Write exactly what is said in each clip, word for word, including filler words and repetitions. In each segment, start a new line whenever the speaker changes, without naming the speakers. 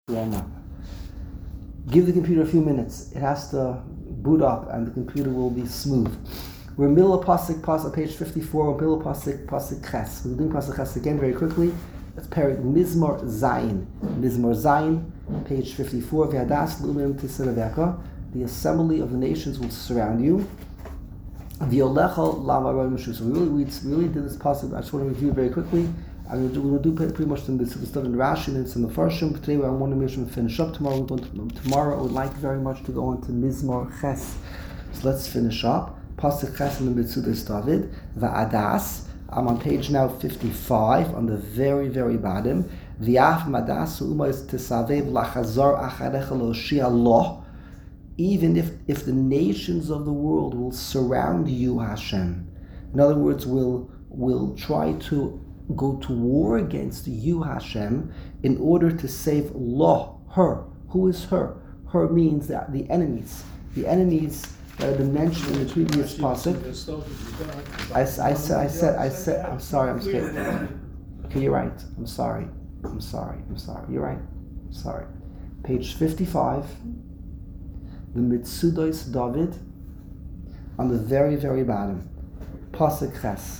Give the computer a few minutes. It has to boot up and the computer will be smooth. We're middle of Pasuk, Pasuk, page fifty-four, we're middle of Pasuk, Pasuk Ches. We're doing Pasuk Ches again very quickly. Let's pair it Mizmor Zayin. Mizmor Zayin, page fifty-four. V'yadas l'umim tiseravecha. The assembly of the nations will surround you. V'yolecha la'maroy m'shu. So we really, we really did this Pasuk. I just want to review it very quickly. I'm going to do pretty much the, the stuff in Rashi and some of the Farshim. But today I want to make sure we finish up. Tomorrow, we're going to, tomorrow I would like very much to go on to Mizmor Ches. So let's finish up. Pasuk Ches in the Mitzudas David. Va'adas. I'm on page now fifty-five, on the very, very bottom. V'af madas u'umayis tisavev lachazar acharecha lo'shia lo. Even if, if the nations of the world will surround you, Hashem. In other words, will will try to go to war against you, Hashem, in order to save Lo, her. Who is her? Her means that the enemies. The enemies that have been mentioned in the previous pasuk. I, I, I said, I said, I said, I'm sorry, I'm scared. Okay, you're right. I'm sorry. I'm sorry. I'm sorry. You're right. I'm sorry. Page fifty-five, the Mitzudas David, on the very, very bottom. Pasuk Ches.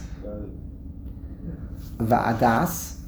Va'adas,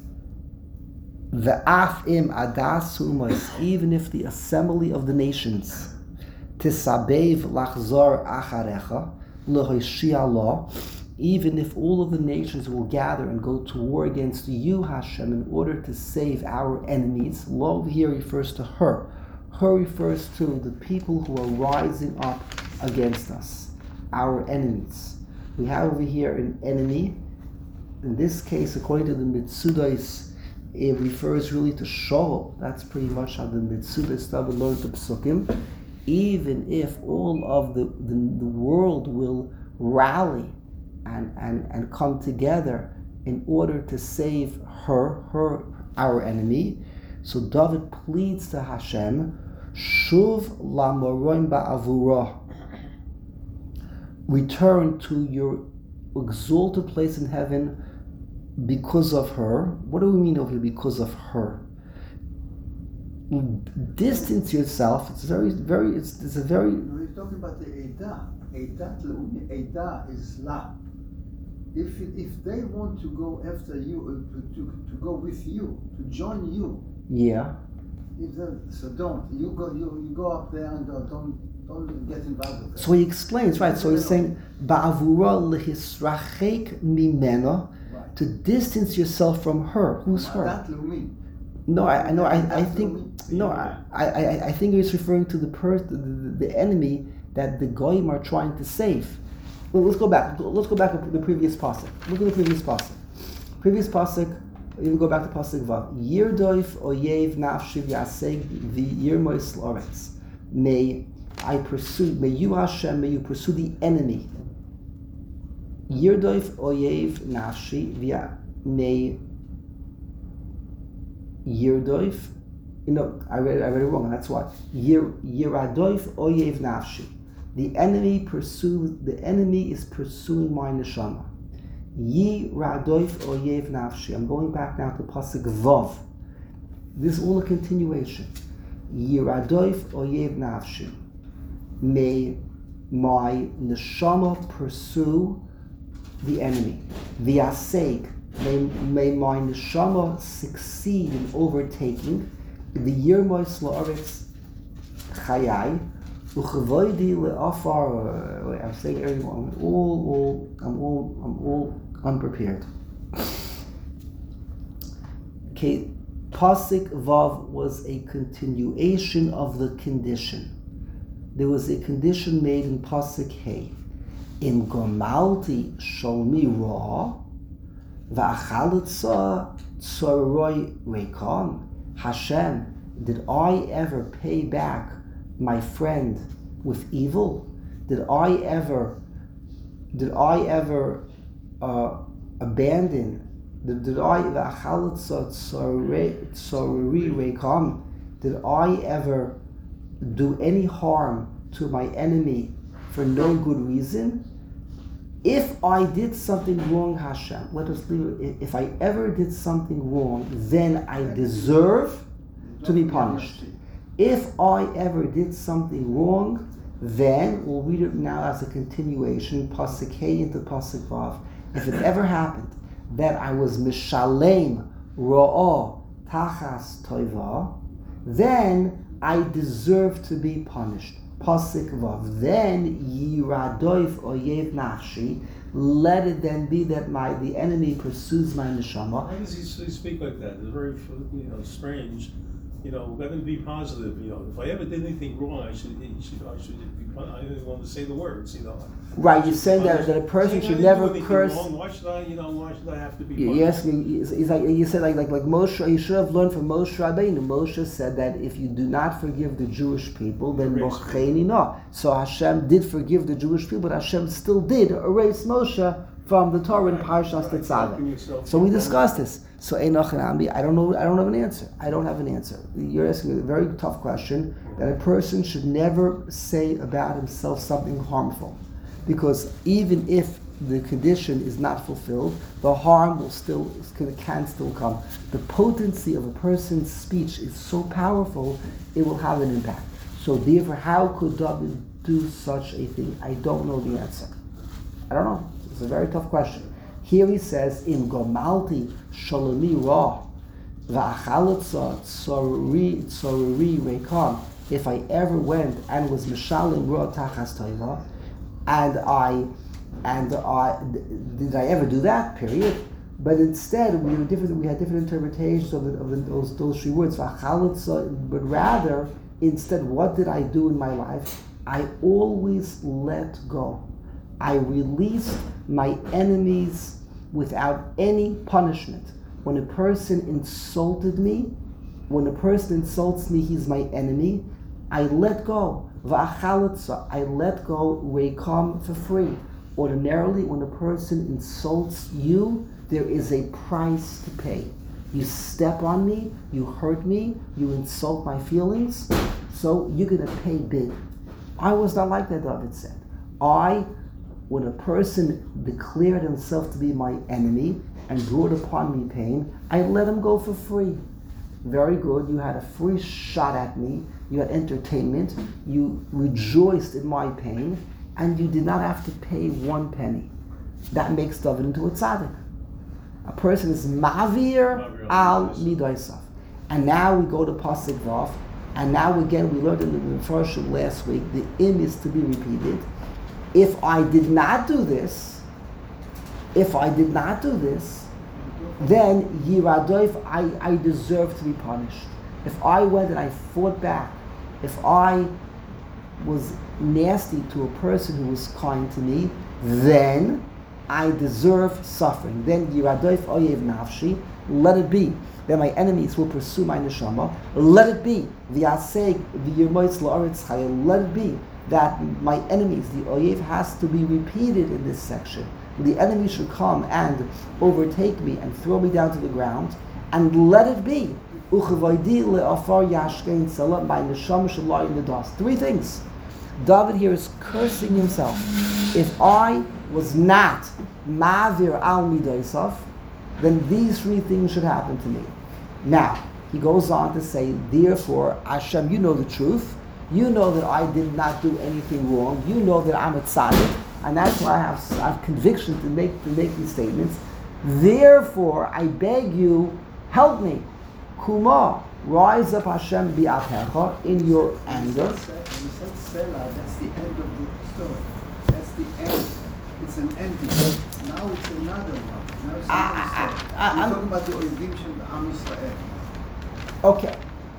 va'af im adas humas, even if the assembly of the nations, tisabev lachzor acharecha, l'hoshia lo, even if all of the nations will gather and go to war against you, Hashem, in order to save our enemies. Lo here refers to her. Her refers to the people who are rising up against us, our enemies. We have over here an enemy. In this case, according to the Mitzudas, it refers really to Shaul. That's pretty much how the Mitzudas David learned the Psukim. Even if all of the, the, the world will rally and, and, and come together in order to save her, her, our enemy. So David pleads to Hashem, Shuv lamorim ba'avurah. Return to your exalted place in heaven because of her. What do we mean over here, because of her? Distance yourself. It's very, very, it's, it's a very...
We're talking about the Eidah. Eidah, Eidah is La. If, if they want to go after you, to, to, to go with you, to join you.
Yeah.
If they, so don't. You go, you, you go up there and don't, don't get involved with them.
So he explains, right? So he's saying, Ba'avura lehisrachek mimena, to distance yourself from her. Who's her? No, I, I know. I, I think no. I, I, I think he's referring to the per, the, the, the enemy that the goyim are trying to save. Well, let's go back. Let's go back to the previous pasuk. Look at the previous pasuk. Previous pasuk. You go back to pasuk vav. Yirdoif oyev nafshiv yaseg v'yirmois loretz. May I pursue. May you Hashem. May you pursue the enemy. Yirdoif oyev nafshi via may Yirdoif. You know, I read I read it wrong, and that's why. Yir Yiradoif oyev nafshi. The enemy pursues. The enemy is pursuing my neshama. Yiradoif oyev nafshi. I'm going back now to pasuk vav. This is all a continuation. Yiradoif oyev nafshi. May my neshama pursue the enemy. V'yaseg, may, may my neshama succeed in overtaking the yirmois la'aretz chayai u'chavoidi le'afar. I'm saying everything. I'm all, all, I'm all, I'm all unprepared. Okay, pasuk vav was a continuation of the condition. There was a condition made in pasuk hey. In Gomalti Sholmi Ra Va'achalitza Tzoroi Rekon. Hashem, did I ever pay back my friend with evil? Did I ever did I ever uh, abandon did, did I Va'achalitza Tzoroi Rekon? Did I ever do any harm to my enemy for no good reason? If I did something wrong, Hashem, let us leave it. If I ever did something wrong, then I deserve to be punished. If I ever did something wrong, then we'll read it now as a continuation, Pasuk Hey into Pasuk Vav. If it ever happened that I was mishalem ro'ah tachas toiva, then I deserve to be punished. Pasuk Vav. Then yiradoif oyev nafshi. Let it then be that my the enemy pursues my neshama.
Why does he speak like that? It's very, you know, strange. You know, let him be positive. You know, if I ever did anything wrong, I should, I should, I should be. I didn't want to say the words. You know.
Right, you're saying that, that a person should never curse.
Wrong. Why should I? You know, why should I have to be?
Yes, he's like you said, like like like Moshe. You should have learned from Moshe Rabbeinu. Moshe said that if you do not forgive the Jewish people, then mocheni no. So Hashem did forgive the Jewish people, but Hashem still did erase Moshe from the Torah in Parshas Tetzaveh. So we discussed this. So Enoch and Ambi, I don't know. I don't have an answer. I don't have an answer. You're asking a very tough question that a person should never say about himself something harmful, because even if the condition is not fulfilled, the harm will still can, can still come. The potency of a person's speech is so powerful; it will have an impact. So therefore, how could David do such a thing? I don't know the answer. I don't know. It's a very tough question. Here he says, "In Gomalti Shaloni Ra Va'achalotza Tzori Tzori Rekam." If I ever went and was Mishalim Ra Tachas Toiva, and I and I did I ever do that? Period. But instead, we were different. We had different interpretations of, the, of the, those those three words. Va'achalotza, but rather, instead, what did I do in my life? I always let go. I released my enemies without any punishment. When a person insulted me, when a person insults me, he's my enemy, I let go. Va'achalatza, I let go rekam for free. Ordinarily, when a person insults you, there is a price to pay. You step on me, you hurt me, you insult my feelings, so you're going to pay big. I was not like that, David said. I When a person declared himself to be my enemy and brought upon me pain, I let him go for free. Very good. You had a free shot at me. You had entertainment. You rejoiced in my pain, and you did not have to pay one penny. That makes David into a tzaddik. A person is mavir al midaisav. And now we go to Pasuk Vav, and now again we learned in the first last week the im is to be repeated. If I did not do this, if I did not do this, then Yiradoif, I, I deserve to be punished. If I went and I fought back, if I was nasty to a person who was kind to me, then I deserve suffering. Then Yiradoif oyev nafshi, let it be. Then my enemies will pursue my neshama. Let it be. V'yaseg v'yirmoitz la'aretz chayil. Let it be that my enemies, the oyev, has to be repeated in this section. The enemy should come and overtake me and throw me down to the ground, and let it be. Uchevaydi le'afar yashkein tzala, my neshama shall lie in the dust. Three things. David here is cursing himself. If I was not mavir al midaisav, then these three things should happen to me. Now, he goes on to say, therefore, Hashem, you know the truth. You know that I did not do anything wrong. You know that I'm a tzaddik, and that's why I have, I have conviction to make to make these statements. Therefore, I beg you, help me. Kuma, rise up, Hashem, bi'atecha, in your anger.
You said Selah, that's the end of the story. That's the end. It's an ending. Now it's another one. Now it's another
I,
story.
I, I,
We're
I'm,
talking about the Oivim of Am Yisrael.
Okay.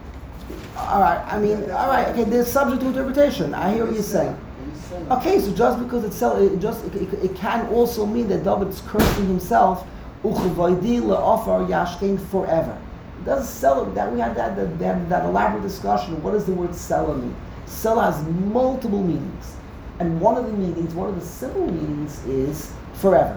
All right. I mean, all right. Okay. There's subject to interpretation. I hear what you're saying. Okay. So just because it's it just it, it, it can also mean that David's cursing himself, uchuvaydi le'afar yashkein, forever. It doesn't sell it. That we had that that, that that elaborate discussion. What does the word Selah mean? Selah has multiple meanings, and one of the meanings, one of the simple meanings, is forever.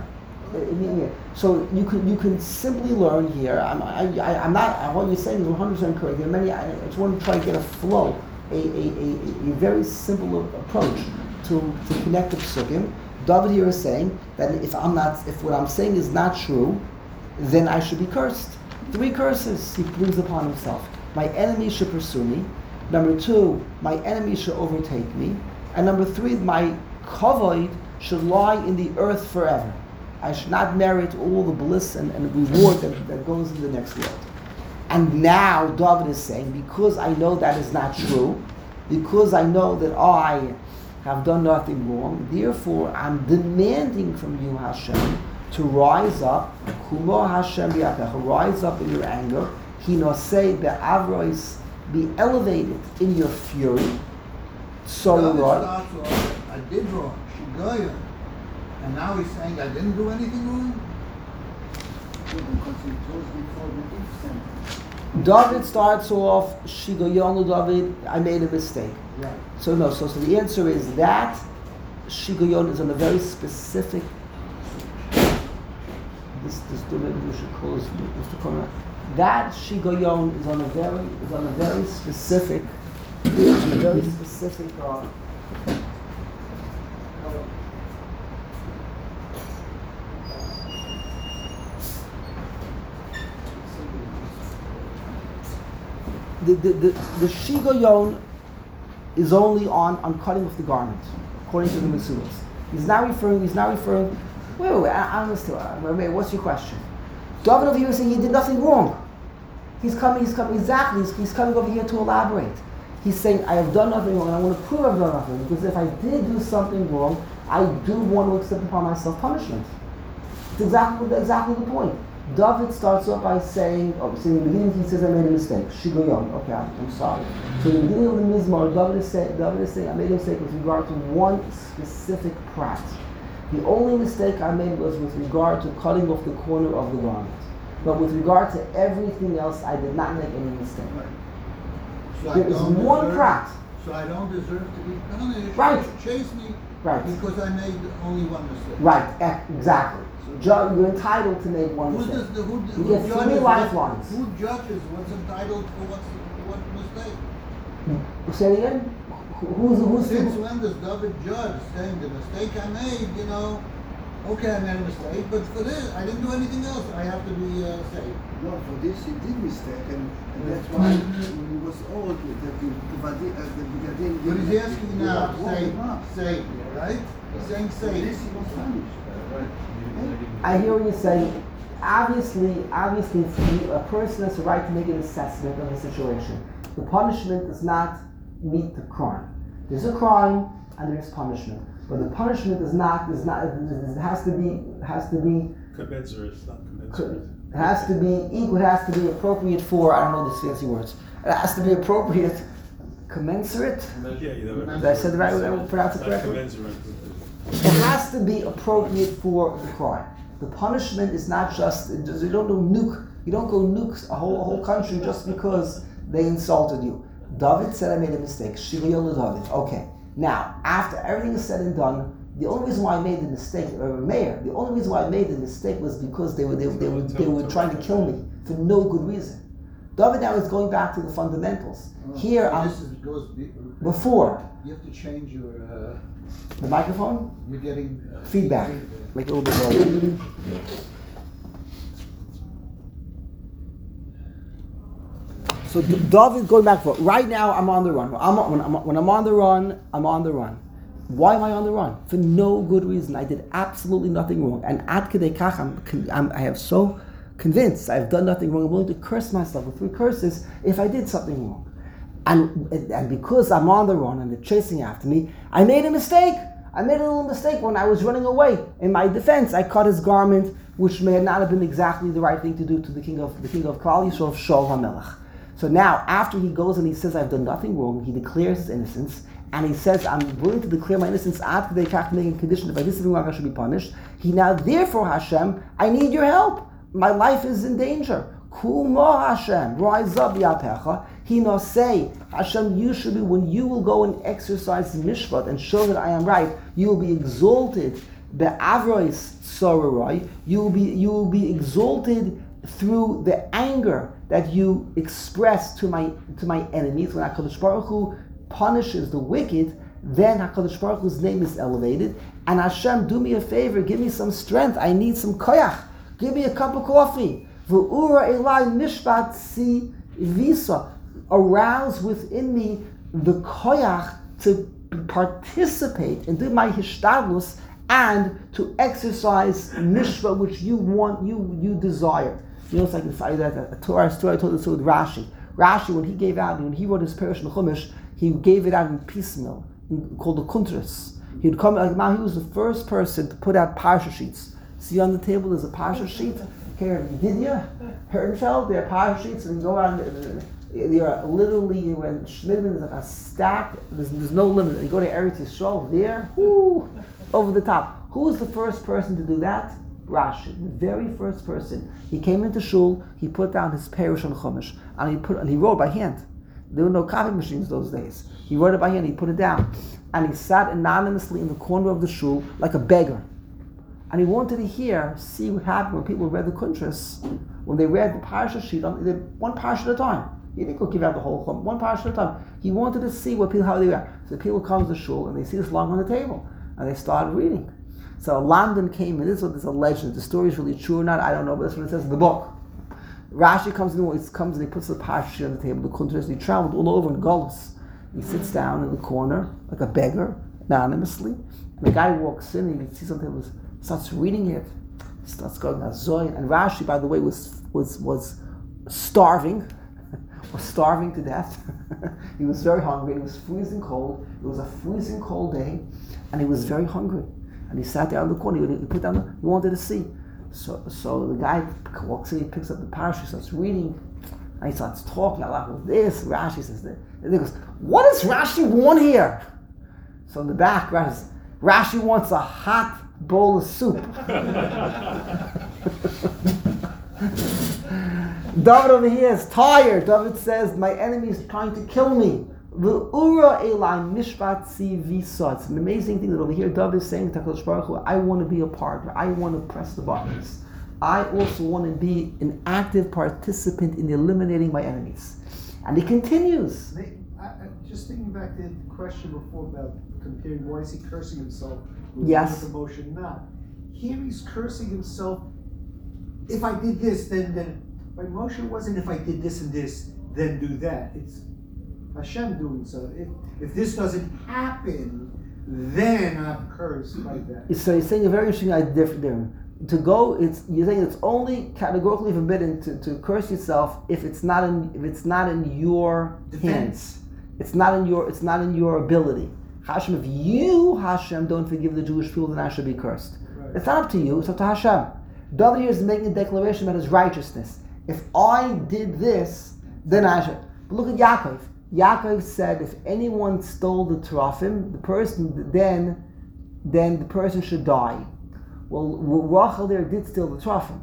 So you can you can simply learn here. I'm I, I, I'm not what you're saying is one hundred percent correct. There are many. I just want to try to get a flow, a a, a, a very simple approach to, to connect the psukim. David here is saying that if I'm not, if what I'm saying is not true, then I should be cursed. Three curses he brings upon himself. my enemies should pursue me. Number two, my enemies should overtake me. And number three, my kavod should lie in the earth forever. I should not merit all the bliss and, and reward that, that goes in the next world. And now David is saying, because I know that is not true, because I know that I have done nothing wrong, therefore I'm demanding from you, Hashem, to rise up, Kumo Hashem bi'atecha, rise up in your anger, Hinosei be'avrois, be elevated in your fury. So
David
Lord,
starts off, I did wrong, Shigoya. And now he's saying I didn't do anything wrong? Because he told before the if sentence.
David starts off, Shigoyonu David, I made a mistake.
Right.
So no, so, so the answer is that Shigoyon is on a very specific. This, this, maybe we should close Mister Corner. That Shigoyon is on a very, is on a very specific, on a very specific. Uh, The the the, the Shigoyon is only on, on cutting off the garment, according to the Mesulas. He's now referring. He's now referring. Wait, wait, wait I, I understand. Wait, wait, what's your question? David over here is saying he did nothing wrong. He's coming. He's coming exactly. He's, he's coming over here to elaborate. He's saying I have done nothing wrong, and I want to prove I've done nothing. Because if I did do something wrong, I do want to accept upon myself punishment. It's exactly exactly the point. David starts off by saying, oh, so in the beginning he says, I made a mistake. Shigoyon. Okay, I'm, I'm sorry. So in the beginning of the Mizmor, David is, say, David is saying, I made a mistake with regard to one specific prat. The only mistake I made was with regard to cutting off the corner of the garment. But with regard to everything else, I did not make any mistake.
Right. So
There is one
deserve,
prat.
So I don't deserve to be punished.
Right.
Chase me.
Right.
Because I made only one mistake.
Right, e- exactly. Ju- You're entitled to make one
Who
mistake.
does the, who,
You
who
get three
judges
lifelines.
What, who judges what's entitled for what's what mistake?
Say it again? Who- Who's, who's,
Since
who,
when does David judge saying the mistake I made, you know, okay, I made a mistake, but for this, I didn't do anything else. I have to be uh, saved.
No, for this he did mistake, and, and that's why when he was old, that the Kuvadi, uh, the Begadim.
But he's asking now,
woke
say,
him up.
say, right? He's saying
For
say.
this he was punished.
I hear what you're saying. Obviously, obviously, it's- a person has the right to make an assessment of the situation. The punishment does not meet the crime. There's a crime and there's punishment, but the punishment is not is not. It has to be has to be
Commensurate, not commensurate.
it has to be equal. It has to be appropriate for. I don't know these fancy words. It has to be appropriate, commensurate.
Yeah, you know.
Did I say the right way? Did I pronounce it
Not
correctly?
commensurate.
It has to be appropriate for the crime. The punishment is not just, you don't go nuke, you don't go nuke a whole, a whole country just because they insulted you. David said I made a mistake. Shigoyon David. Okay. Now, after everything is said and done, the only reason why I made the mistake, or mayor, the only reason why I made the mistake was because they were they, they, were, they were trying to kill me for no good reason. David now is going back to the fundamentals.
Oh,
Here,
so
I'm,
this is, goes be,
before,
you have to change your. Uh,
the microphone,
you're getting uh,
feedback. Make it a little bit louder. So D- David, going back for right now, I'm on the run. I'm, when, I'm, when I'm on the run, I'm on the run. Why am I on the run? For no good reason. I did absolutely nothing wrong. And ad kedei kach, I'm, con- I'm, I am so convinced I've done nothing wrong. I'm willing to curse myself with three curses if I did something wrong. And, and because I'm on the run and they're chasing after me, I made a mistake. I made a little mistake when I was running away. In my defense, I cut his garment, which may not have been exactly the right thing to do to the king of the king of Klal Yisrael, of Shaul HaMelech. So now, after he goes and he says, I've done nothing wrong, he declares his innocence, and he says, I'm willing to declare my innocence after they have to make a condition that by this wrong I should be punished. He now, therefore, Hashem, I need your help. My life is in danger. Kumo Hashem, rise up, Yapecha. He now say, Hashem, you should be, when you will go and exercise mishpat and show that I am right, you will be exalted. Be'avrois sororoi, you will be you will be exalted through the anger that you express to my to my enemies. When HaKadosh Baruch Hu punishes the wicked, then HaKadosh Baruch Hu's name is elevated. And Hashem, do me a favor, give me some strength. I need some koyach. Give me a cup of coffee. V'ura elai mishpat si visa. arouse within me the koyach to participate and do my hishtadlus and to exercise mishra which you want, you you desire. You know, it's like the, the, the Torah story I told this with Rashi. Rashi, when he gave out, when he wrote his Perush in Chumash, he gave it out in piecemeal, in, called the Kuntras. He'd come, like now he was the first person to put out parsha sheets. See on the table there's a parsha sheet. Here in Yedidia, Hertenfeld, there are parsha sheets, and you go around, there are literally, when Shmidman is like a stack, there's, there's no limit. You go to Eretz Yisrael, there, whoo, over the top. Who was the first person to do that? Rashi, the very first person. He came into shul, he put down his Perush on Chumash, and he put and he wrote by hand. There were no copy machines those days. He wrote it by hand, he put it down. And he sat anonymously in the corner of the shul like a beggar. And he wanted to hear, see what happened when people read the Kuntras, when they read the parsha sheet, on, they did one parsha at a time. He didn't go give out the whole chum, one parsha at a time. He wanted to see what people, how they read. So people come to shul and they see this long on the table, and they started reading. So London came, and this is what is a legend. The story is really true or not, I don't know, but that's what it says in the book. Rashi comes in, he comes and he puts the parsha on the table, the Kuntras, and he traveled all over in Golis. He sits down in the corner like a beggar, anonymously, and the guy walks in and he sees something, was, starts reading it, starts going azoy. And Rashi, by the way, was was was starving, was starving to death. He was very hungry. It was freezing cold. It was a freezing cold day, and he was very hungry. And he sat there on the corner. He, he put down. The, he wanted to see. So so the guy walks in. He picks up the parsha. Starts reading. And he starts talking a lot with this. Rashi says this. And he goes, "What does Rashi want here?" So in the back, Rashi says, Rashi wants a hot bowl of soup. David over here is tired. David says, my enemy is trying to kill me. It's an amazing thing that over here David is saying to HaKadosh Baruch Hu, I want to be a partner. I want to press the buttons. I also want to be an active participant in eliminating my enemies. And he continues.
I, I, just thinking back to the question before about comparing why is he cursing himself with
Yes.
the emotion not. Here he's cursing himself. If I did this, then then. By Moshe wasn't if I did this and this, then do that. It's Hashem doing so. If if this doesn't happen, then I'm cursed by that.
So he's saying a very interesting idea there. To go, it's you're saying it's only categorically forbidden to, to curse yourself if it's not in if it's not in your
Defense.
hands. It's not in your it's not in your ability. Hashem, if you, Hashem, don't forgive the Jewish people, then I should be cursed.
Right.
It's not up to you, it's up to Hashem. David here is making a declaration about his righteousness. If I did this, then I should. But look at Yaakov. Yaakov said, if anyone stole the teraphim, the person then, then the person should die. Well, Rachel there did steal the teraphim.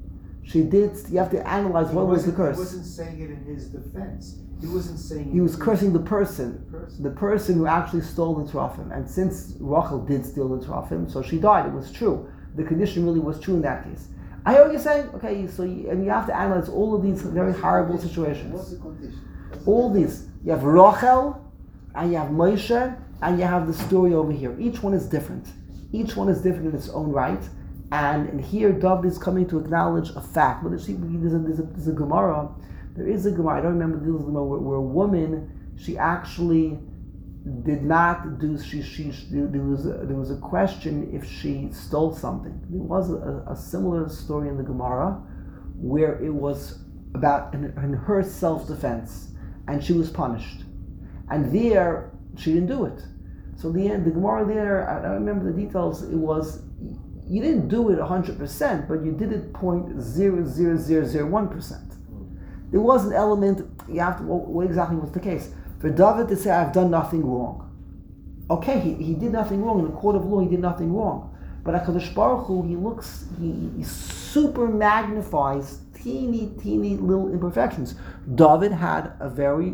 She did. You have to analyze
He
what was the
wasn't-
curse.
He wasn't saying it in his defense. He wasn't saying.
He was
it-
cursing the person,
The person.
the person who actually stole the teraphim. And since Rachel did steal the teraphim, so she died. It was true. The condition really was true in that case. I hear what you're saying. Okay, so you, and you have to analyze all of these very horrible
What's
situations.
the condition? What's
All
the
these. You have Rachel, and you have Moshe, and you have the story over here. Each one is different. Each one is different in its own right. And, and here David is coming to acknowledge a fact. But there's a, there's, a, there's, a, there's a Gemara. There is a Gemara. I don't remember the Gemara where, where a woman, she actually did not do. She she, she there was a, there was a question if she stole something. There was a, a similar story in the Gemara where it was about in, in her self-defense, and she was punished. And there she didn't do it. So the end, the Gemara there, I don't remember the details. It was you didn't do it a hundred percent, but you did it point zero zero zero zero one percent. There was an element. You have to. What, what exactly was the case? For David to say, I've done nothing wrong. Okay, he, he did nothing wrong. In the court of law, he did nothing wrong. But HaKadosh Baruch Hu, he looks, he, he super magnifies teeny, teeny little imperfections. David had a very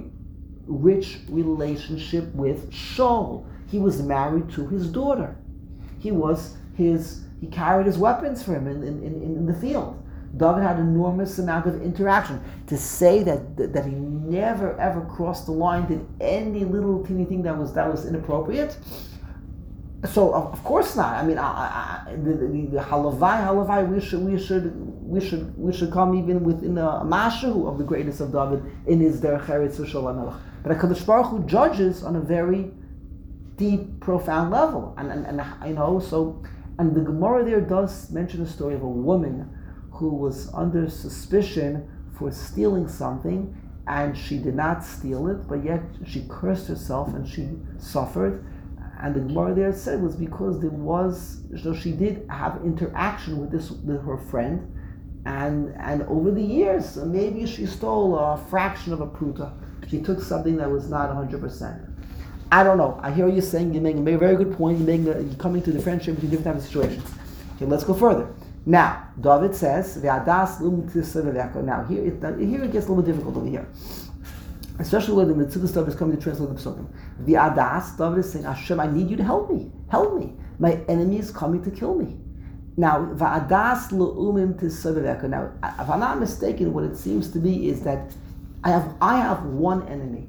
rich relationship with Shaul. He was married to his daughter. He was his, he carried his weapons for him in, in, in, in the field. David had an enormous amount of interaction. To say that that he never ever crossed the line, did any little teeny thing that was that was inappropriate, So of, of course not. I mean, I, I, I- the, the, the halavai, halavai. We should, we should, we should, we should come even within a mashu of the greatness of David in his derech eretz v'shalom melech. But Hakadosh Baruch Hu judges on a very deep, profound level, and and, and you know. So, and the Gemara there does mention a story of a woman who was under suspicion for stealing something, and she did not steal it, but yet she cursed herself and she suffered. And the Gemara there said was because there was, so she did have interaction with this, with her friend, and and over the years, maybe she stole a fraction of a pruta. She took something that was not one hundred percent. I don't know. I hear you saying, you're making a very good point, you're, making a, you're coming to differentiate between different types of situations. Okay, let's go further. Now, David says, "Ve'adas lum tisaveveka." Now, here it, here it gets a little bit difficult over here. Especially when the mitzvah stuff is coming to translate the psukim. The adas, David is saying, Hashem, I need you to help me. Help me. My enemy is coming to kill me. Now, va'adas le'umim tisaveveka. Now, if I'm not mistaken, what it seems to be is that I have I have one enemy.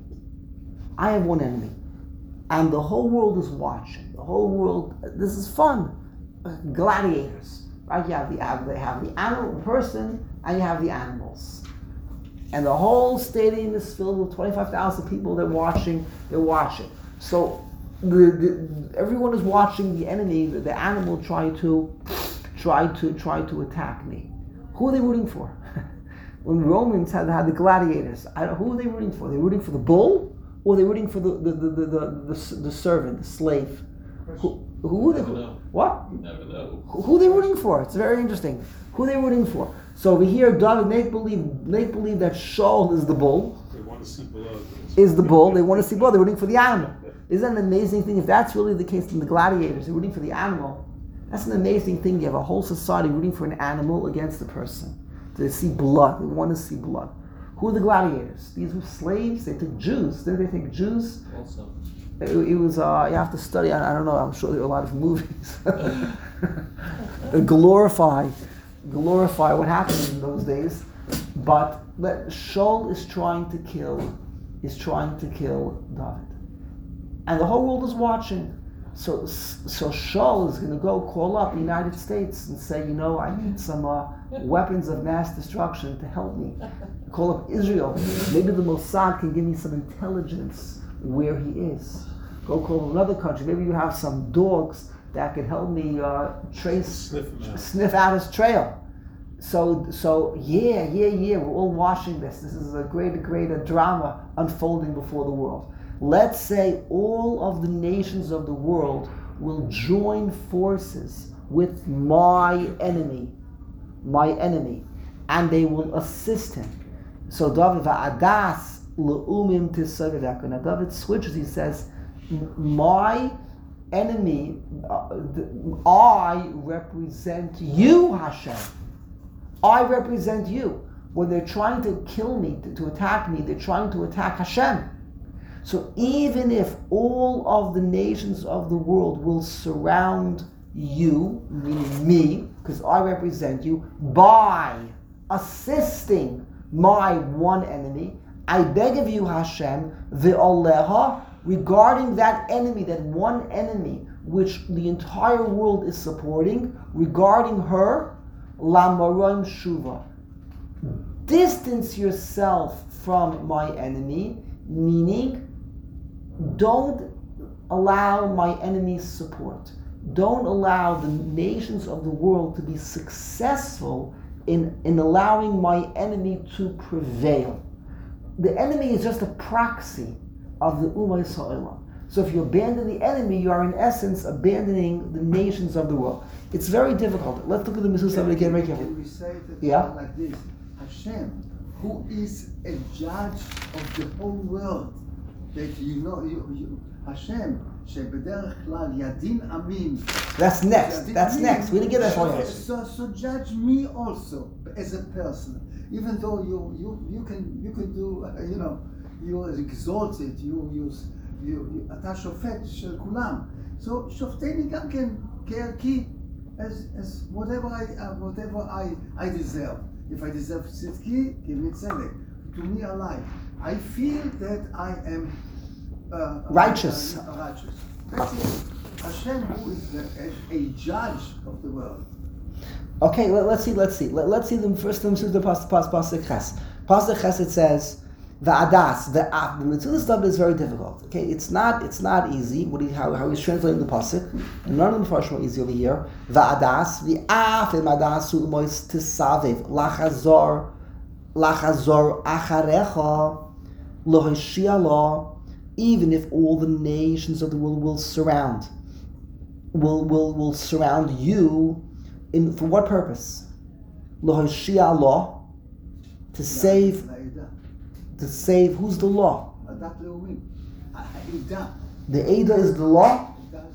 I have one enemy. And the whole world is watching. The whole world, this is fun. Gladiators. Right? You have the, have, they have the animal person, and you have the animals. And the whole stadium is filled with twenty-five thousand people. They're watching. They're watching. So the, the, everyone is watching the enemy, the, the animal, try to try to try to attack me. Who are they rooting for? When Romans had, had the gladiators, I, who are they rooting for? They're rooting for the bull, or are they rooting for the the the the, the, the, the servant, the slave? Who, who,
Never
who
know.
What?
You never know.
Who, who are they rooting for? It's very interesting. Who are they rooting for? So over here, David, they believe, they believe that Shaul is the bull,
They want to see blood.
is the bull. They want to see blood. They're rooting for the animal. Isn't that an amazing thing? If that's really the case in the gladiators, they're rooting for the animal. That's an amazing thing. You have a whole society rooting for an animal against the person. They see blood. They want to see blood. Who are the gladiators? These were slaves. They took Jews. Didn't they take Jews?
Also.
It, it was, uh, you have to study, I, I don't know, I'm sure there are a lot of movies that glorify, glorify what happened in those days. But, but Shaul is trying to kill, is trying to kill David. And the whole world is watching. So, so Shaul is going to go call up the United States and say, you know, I need some uh, weapons of mass destruction to help me. Call up Israel. Maybe the Mossad can give me some intelligence where he is. Go call another country. Maybe you have some dogs that can help me uh, trace,
Sniff him out.
sniff out his trail. So, so yeah, yeah, yeah. We're all watching this. This is a great, great uh, drama unfolding before the world. Let's say all of the nations of the world will join forces with my enemy, my enemy, and they will assist him. So David va'adas le'umim tisaveveka. Now David switches. He says, "My enemy, uh, I represent you, Hashem. I represent you. When they're trying to kill me, to, to attack me, they're trying to attack Hashem. So even if all of the nations of the world will surround you, meaning me, because I represent you, by assisting my one enemy, I beg of you, Hashem, ve'oleha, regarding that enemy, that one enemy, which the entire world is supporting, regarding her, lamaron shuva. Distance yourself from my enemy, meaning don't allow my enemy's support. Don't allow the nations of the world to be successful in, in allowing my enemy to prevail. The enemy is just a proxy of the Ummah Yisrael. So if you abandon the enemy, you are in essence abandoning the nations of the world. It's very difficult. Let's look at the Mesilas Yesharim again very carefully.
Can we say that
Yeah.
like this? Hashem, who is a judge of the whole world, that you know, you, you, Hashem, שבדרך כלל ידין עמים.
That's next.
ידין
That's
עמים.
next. We didn't get that far yet.
So, so judge me also as a person, even though you you you can you can do uh, you know you are exalted, you you you you- אתה שופט של כולם. So שופטני גם כן כערכי as as whatever I uh, whatever I I deserve. If I deserve tzidki, give me tzedek. To me alive. I feel that I am uh,
Righteous.
uh, righteous. That's it. Hashem, who is the, a, a judge of the world.
Okay, let, let's see, let's see. Let, let's see them first, the Mitzvah Pas Pas Pasuk Ches. Pasuk Ches, it says, the Adas, the Af. The Mitzvah stuff is very difficult. Okay, it's not it's not easy. What he, how, how he's translating the Pasuk. And none of the Farshim are easy over here. The Adas, the Af, the Adas, Umois Tisaviv, Lachazor, Lachazor Acharecha, Lohoshia Law, even if all the nations of the world will surround, will will will surround you. In, for what purpose? Lohoshia law, to save, to save, who's the law? The Eidah is the law.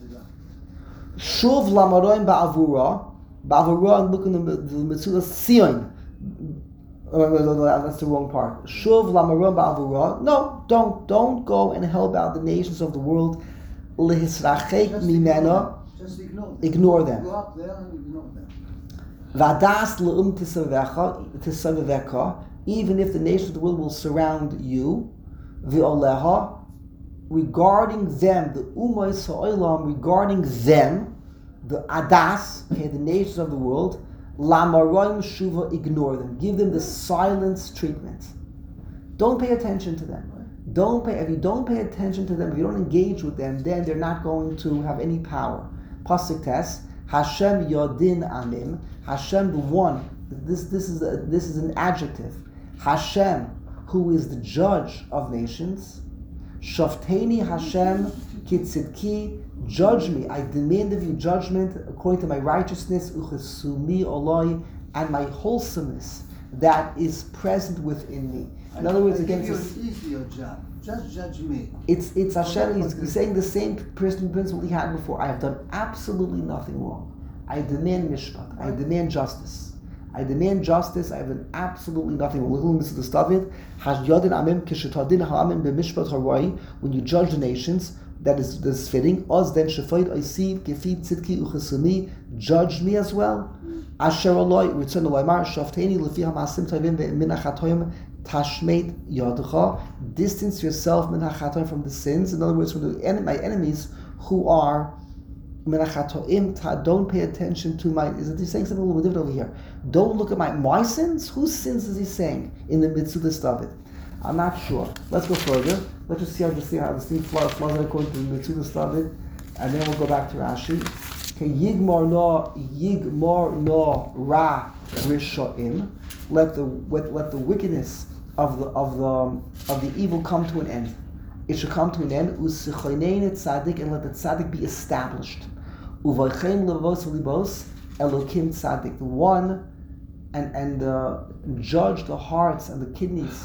Shuv lamaroim ba'avura, ba'avura, and look in the, the Mitzvah Sion. That's the wrong part. Shuv lamaroim ba'avura. No, don't, don't go and help out the nations of the world. Lehisrachek mimena.
Just ignore them.
Ignore them.
Go up there and ignore them.
Vadas le'um tisavecha, even if the nations of the world will surround you, v'oleha, regarding them, the umayis ha'olam, regarding them, the adas, okay, the nations of the world, lamaroim shuva, ignore them, give them the silence treatment. Don't pay attention to them. Don't pay. If you don't pay attention to them, if you don't engage with them, then they're not going to have any power. Pasuk Tes, Hashem Yodin Amim, Hashem the one. This this is a, this is an adjective. Hashem, who is the judge of nations. Shafteni Hashem Kitzidki, judge me. I demand of you judgment according to my righteousness, Uchesumi Oloi, and my wholesomeness that is present within me. In other words,
I
again,
give you
it's,
an easier job. Just judge me.
it's it's Hashem. He's, he's saying the same principle he had before. I have done absolutely nothing wrong. I demand mishpat. I demand justice. I demand justice. I have done absolutely nothing wrong. When you judge the nations, that is this fitting. Oz then shafayt oisiv gefid tzidki uchesumi. Judge me as well. Asher Eloi return to Weimar shafteni lefi hamasim tovim ve'minachatoyim tashmeit yadecha. Distance yourself minachatoyim from the sins. In other words, from the en- my enemies who are minachatoyim. Don't pay attention to my. Is he saying something a little bit different over here? Don't look at my my sins. Whose sins is he saying in the Mitzvah of it? I'm not sure. Let's go further. Let's just see how to see how the steam flows according to the Mitzvah of it, and then we'll go back to Rashi. Okay, Yigmar no Yigmar no Ra Rishoim. Let the let the wickedness of the of the of the evil come to an end. It should come to an end. Usichonein tzaddik, and let the tzaddik be established. Uvaychein levos libos Elokim tzaddik. The one and and uh, judge the hearts and the kidneys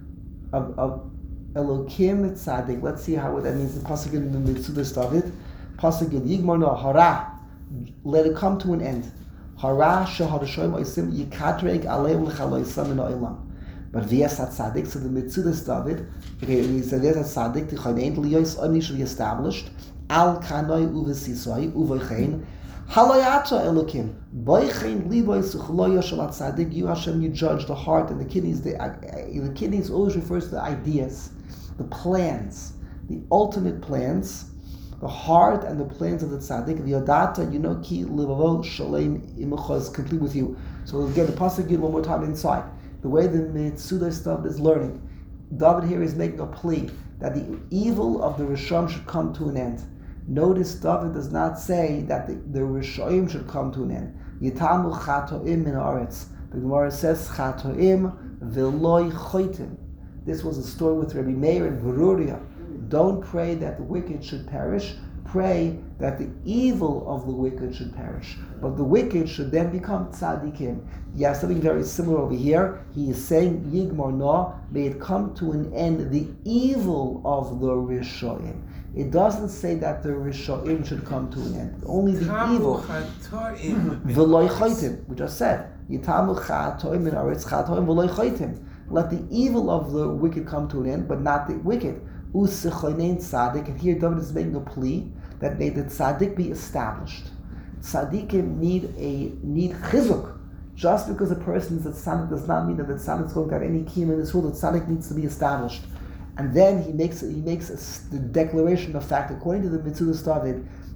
of of Elokim tzaddik. Let's see how what that means. The pasuk in the Mitzvah David. Pasuk in Yigmar no Hara. Let it come to an end. Hara shehadashoim oisim yikatreg aleim l'chaloisam in oilam. But v'yas tzaddik, so the Mitzvah David, okay, he said there's a tzaddik, the chonein l'yois omni should be established. Al kanoi uvesisoi uvoichein haloyato elokim boichein liboy suchloyo shel tzaddik. You Hashem, you judge the heart and the kidneys. The, uh, the kidneys always refers to the ideas, the plans, the ultimate plans. The heart and the plans of the tzaddik, the yodata, you know, ki livavo shalem imucha is complete with you. So we'll get the pasuk again one more time inside. The way the Mitzvah stuff is learning, David here is making a plea that the evil of the Rishon should come to an end. Notice David does not say that the, the Rishoim should come to an end. Yitamu chatoim min haaretz. The Gemara says chatoim v'loi choitim. This was a story with Rabbi Meir and Beruria. Don't pray that the wicked should perish. Pray that the evil of the wicked should perish. But the wicked should then become tzaddikim. You have something very similar over here. He is saying, Yigmar no, may it come to an end, the evil of the Rishoim. It doesn't say that the Rishoim should come to an end. Only the evil. V'loi choitim, we just said. Yitamu chatoim min haaretz chatoim v'loi choitim. Let the evil of the wicked come to an end, but not the wicked. Usichonein tzaddik, and here David is making a plea that may the tzaddik be established. Tzaddikim need a need chizuk. Just because a person is a tzaddik does not mean that the tzaddik is going to have any kiyum in this world. The tzaddik needs to be established, and then he makes he makes a, the declaration of fact according to the Mitzvah David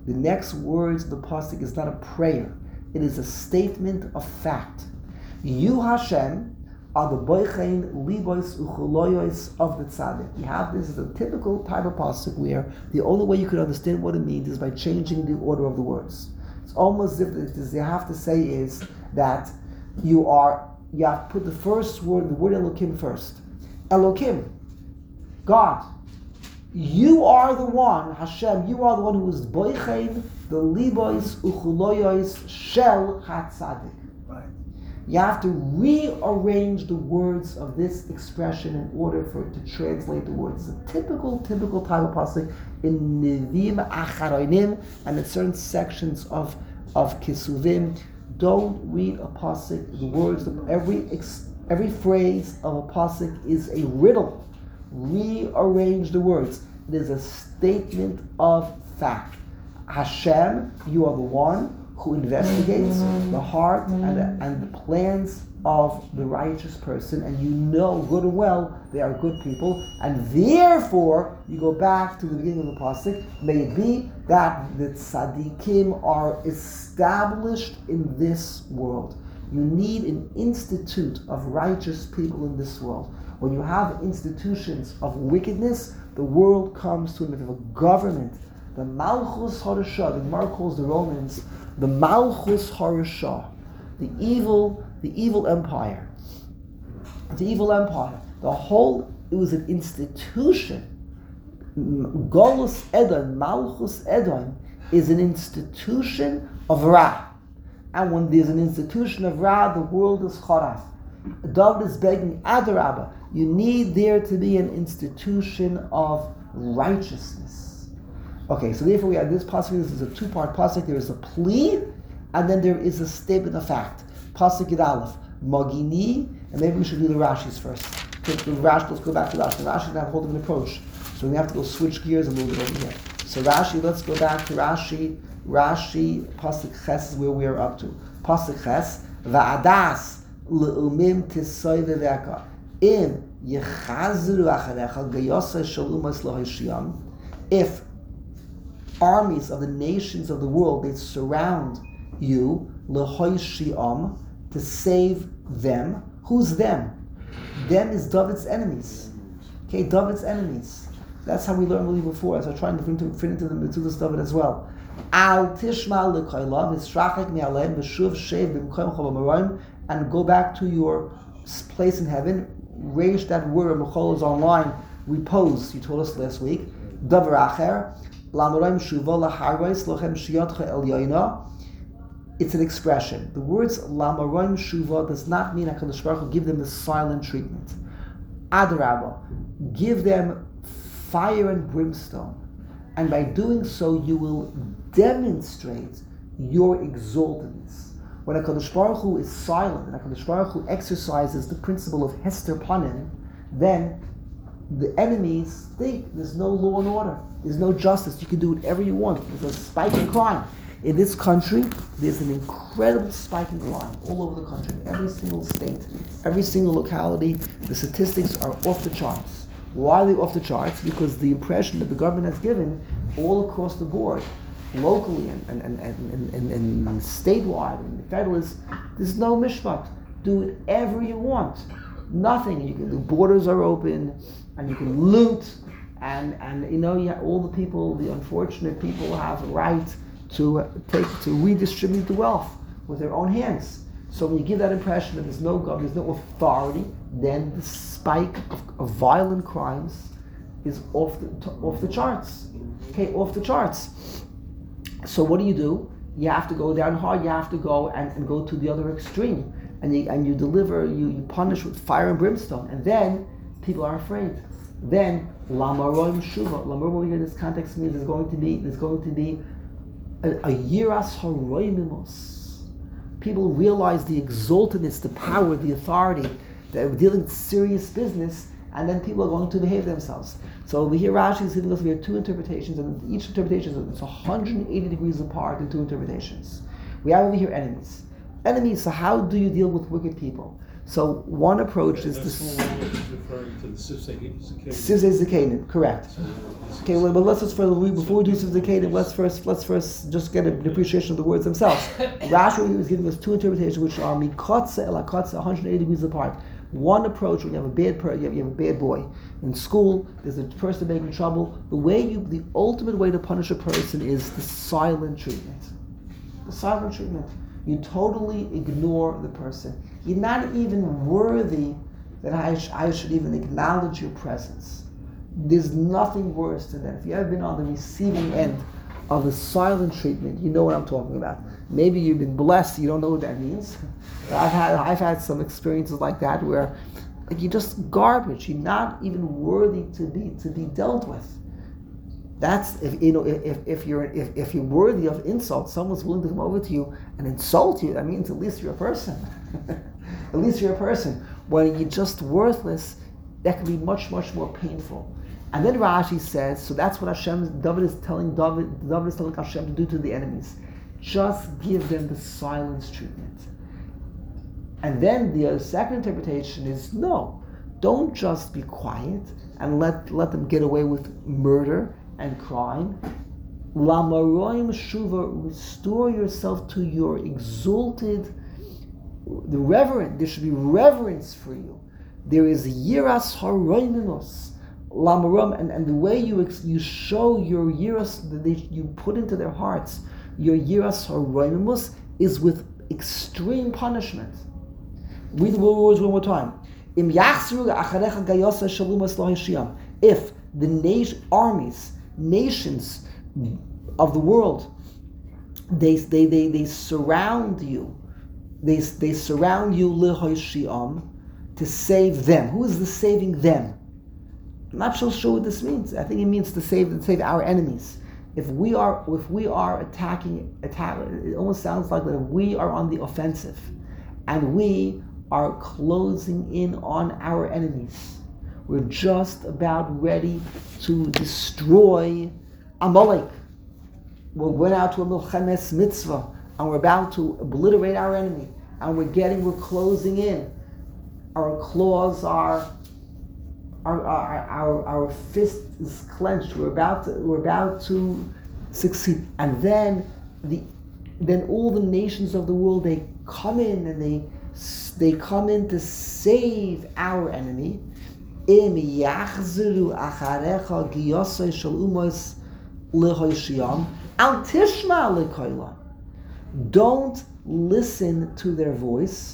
The next words of the pasuk is not a prayer. It is a statement of fact. You Hashem are the boichein libois uchuloyos of the tzaddik. You have this is a typical type of pasuk where the only way you can understand what it means is by changing the order of the words. It's almost as if they have to say is that you are you have to put the first word, the word Elokim first. Elokim, God. You are the one, Hashem, you are the one who is boichein, the libois uchuloyos shel hatzadik.
Right.
You have to rearrange the words of this expression in order for it to translate the words. It's a typical, typical type of pasuk in Nevi'im Acharonim and in certain sections of, of Kisuvim. Don't read a pasuk, the words of every every phrase of a pasuk is a riddle. Rearrange the words. It is a statement of fact. Hashem, you are the one who investigates the heart and the, and the plans of the righteous person, and you know good and well they are good people, and therefore you go back to the beginning of the pasuk. May it be that the tzaddikim are established in this world. You need an institute of righteous people in this world. When you have institutions of wickedness, the world comes to a government. The Malchus Harashah, the Gemara calls the Romans the Malchus Harashah, the evil, the evil empire. The evil empire. The whole, it was an institution. Golus Edom, Malchus Edom, is an institution of Ra. And when there's an institution of Ra, the world is Choraf. David is begging, Adarabah, you need there to be an institution of righteousness. Okay, so therefore we have this pasuk. This is a two-part pasuk. There is a plea, and then there is a statement of fact. Pasuk Yud Aleph, Magini, and maybe we should do the Rashis first. Take the Rashi, let's go back to Rashi. The Rashi have a whole different approach, so we have to go switch gears a little bit over here. So Rashi, let's go back to Rashi. Rashi, pasuk Ches is where we are up to. Pasuk Ches, Va'adas le'umim tisoy v'veka im yechazru acharecha geyosei shalumas lohishiyam. If armies of the nations of the world, they surround you, lehoishiyam, to save them. Who's them? Them is David's enemies. Okay, David's enemies. That's how we learned really before. So I'm trying to fit into, fit into the Metzudas David as well. Al tishma l'koylav hisrachek mi'aleim v'shuv shev b'mkoim chavamorim, and go back to your place in heaven. Rage that word. Mechol is online. Repose. You told us last week. Davar acher lamorim shuva laharos lochem shiyotcha el yoina. It's an expression. The words lamorim shuva does not mean HaKadosh Baruch Hu give them the silent treatment. Adarabah, give them fire and brimstone, and by doing so you will demonstrate your exaltedness. When HaKadosh Baruch Hu is silent and HaKadosh Baruch Hu exercises the principle of Hester Panim, then the enemies think there's no law and order, there's no justice, you can do whatever you want, there's a spike in crime. In this country, there's an incredible spike in crime all over the country, every single state, every single locality. The statistics are off the charts. Why are they off the charts? Because the impression that the government has given all across the board, locally and, and, and, and, and, and statewide and federal, is there's no mishpat. Do whatever you want. Nothing. You can, the borders are open, and you can loot, and, and you know, you have, all the people, the unfortunate people, have a right to take to redistribute the wealth with their own hands. So when you give that impression that there's no government, there's no authority, then the spike of, of violent crimes is off the off the charts. Okay, off the charts. So what do you do? You have to go down hard. You have to go and, and go to the other extreme, and you and you deliver. You, you punish with fire and brimstone, and then people are afraid. Then lamaroim shuva. Lamaroim here in this context means there's going to be there's going to be a, a yiras haroimimos. People realize the exaltedness, the power, the authority, that we're dealing with serious business, and then people are going to behave themselves. So over here Rashi is giving us, we have two interpretations, and each interpretation is one hundred eighty degrees apart in two interpretations. We have over here enemies. Enemies, so how do you deal with wicked people? So one approach is
That's
the
the one which is referring to the Sifsei
Sivzei Zakanim, correct.
So this
Okay,
is-
well, but let's just further before we do Sivzei Zakanim, let's first let's first just get an appreciation of the words themselves. Rashi was giving us two interpretations, which are mikotze el akotze, one hundred eighty degrees apart. One approach when you have a bad per, you have, you have a bad boy in school. There's a person making trouble. The way you, the ultimate way to punish a person is the silent treatment. The silent treatment. You totally ignore the person. You're not even worthy that I, sh- I should even acknowledge your presence. There's nothing worse than that. If you've ever been on the receiving end of the silent treatment, you know what I'm talking about. Maybe you've been blessed, you don't know what that means. I've had I've had some experiences like that where like, you're just garbage. You're not even worthy to be to be dealt with. That's if you know if, if you're if, if you're worthy of insult, someone's willing to come over to you and insult you. That means at least you're a person. At least you're a person. When you're just worthless, that can be much much more painful. And then Rashi says, so that's what Hashem, David is telling David, David is telling Hashem to do to the enemies. Just give them the silence treatment. And then the second interpretation is, no, don't just be quiet and let, let them get away with murder and crime. Lamaroim shuva, restore yourself to your exalted, the reverent, there should be reverence for you. There is yiras haroiminos. Lamaram, and, and the way you ex, you show your yiras, that they, you put into their hearts, your yiras haroimimus is with extreme punishment. Read the words one more time. Im yachzru acharecha gayosa shalumas lo hishiyam. If the nation, armies, nations of the world, they they they, they surround you, they they surround you li hishiyam to save them. Who is the saving them? I'm not so sure what this means. I think it means to save to save our enemies. If we are if we are attacking, attack, it almost sounds like that if we are on the offensive, and we are closing in on our enemies, we're just about ready to destroy Amalek. We went out to a milchemes mitzvah, and we're about to obliterate our enemy, and we're getting, we're closing in. Our claws are. Our, our, our, our fist is clenched. We're about to, we're about to succeed, and then the then all the nations of the world, they come in and they they come in to save our enemy. Im yachzuru acharecha giyasei shel umos lehoshiyam al tishma lekoila. Don't listen to their voice.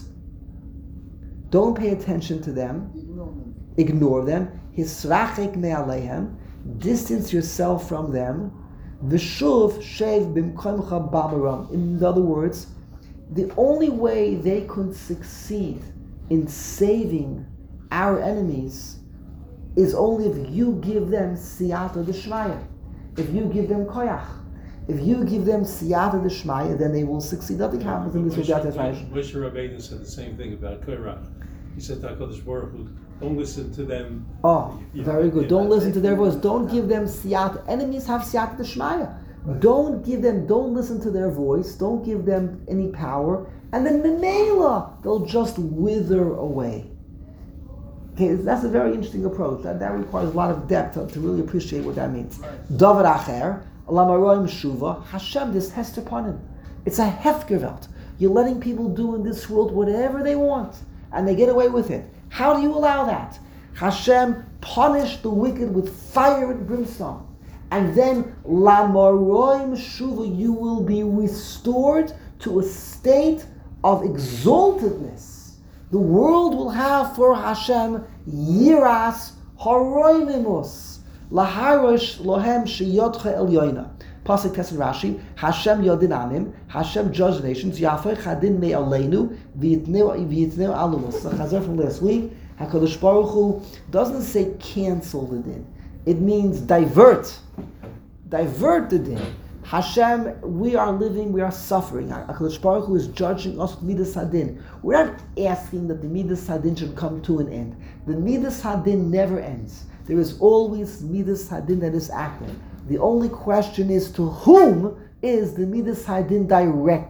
Don't pay attention to them.
Ignore them.
Ignore them. Hisrachik me'aleihem. Distance yourself from them. V'shuv shev b'mkomcha b'amaram. In other words, the only way they could succeed in saving our enemies is only if you give them siyata d'shmaya. If you give them koyach. If you give them siyata d'shmaya, then they will succeed. Nothing happens in this
Moshe
siyata d'shmaya.
Moshe Rabbeinu said the same thing about Korach. He said to HaKadosh Baruch Hu, don't listen to them.
Oh,
You know,
very good.
yeah,
Don't listen to their voice.
that's-
Don't give them siyata. Enemies have siyata d'shmaya. Don't give them, don't listen to their voice. Don't give them any power. And then memela, they'll just wither away. Okay, that's a very interesting approach. That, that requires a lot of depth to, to really appreciate what that means. Davar acher, lamaroim shuva, Hashem, this hester panim. It's a hefkervelt. You're letting people do in this world whatever they want, and they get away with it. How do you allow that? Hashem punished the wicked with fire and brimstone. And then, lamaroim shuva, you will be restored to a state of exaltedness. The world will have for Hashem yiras haroimimus laharosh lohem sheyotcha elyoina. Pasuk Kesed Rashi, Hashem yodinamim, Hashem judge nations, Yafei chadin me aleinu, v'yitneu v'yitneu alumus. The Chazar from last week, HaKadosh Baruch Hu doesn't say cancel the din. It means divert. Divert the din. Hashem, we are living, we are suffering. HaKadosh Baruch Hu is judging us with Midas Hadin. We're not asking that the Midas Hadin should come to an end. The Midas Hadin never ends. There is always Midas Hadin that is active. The only question is, to whom is the Midas Hadin directed?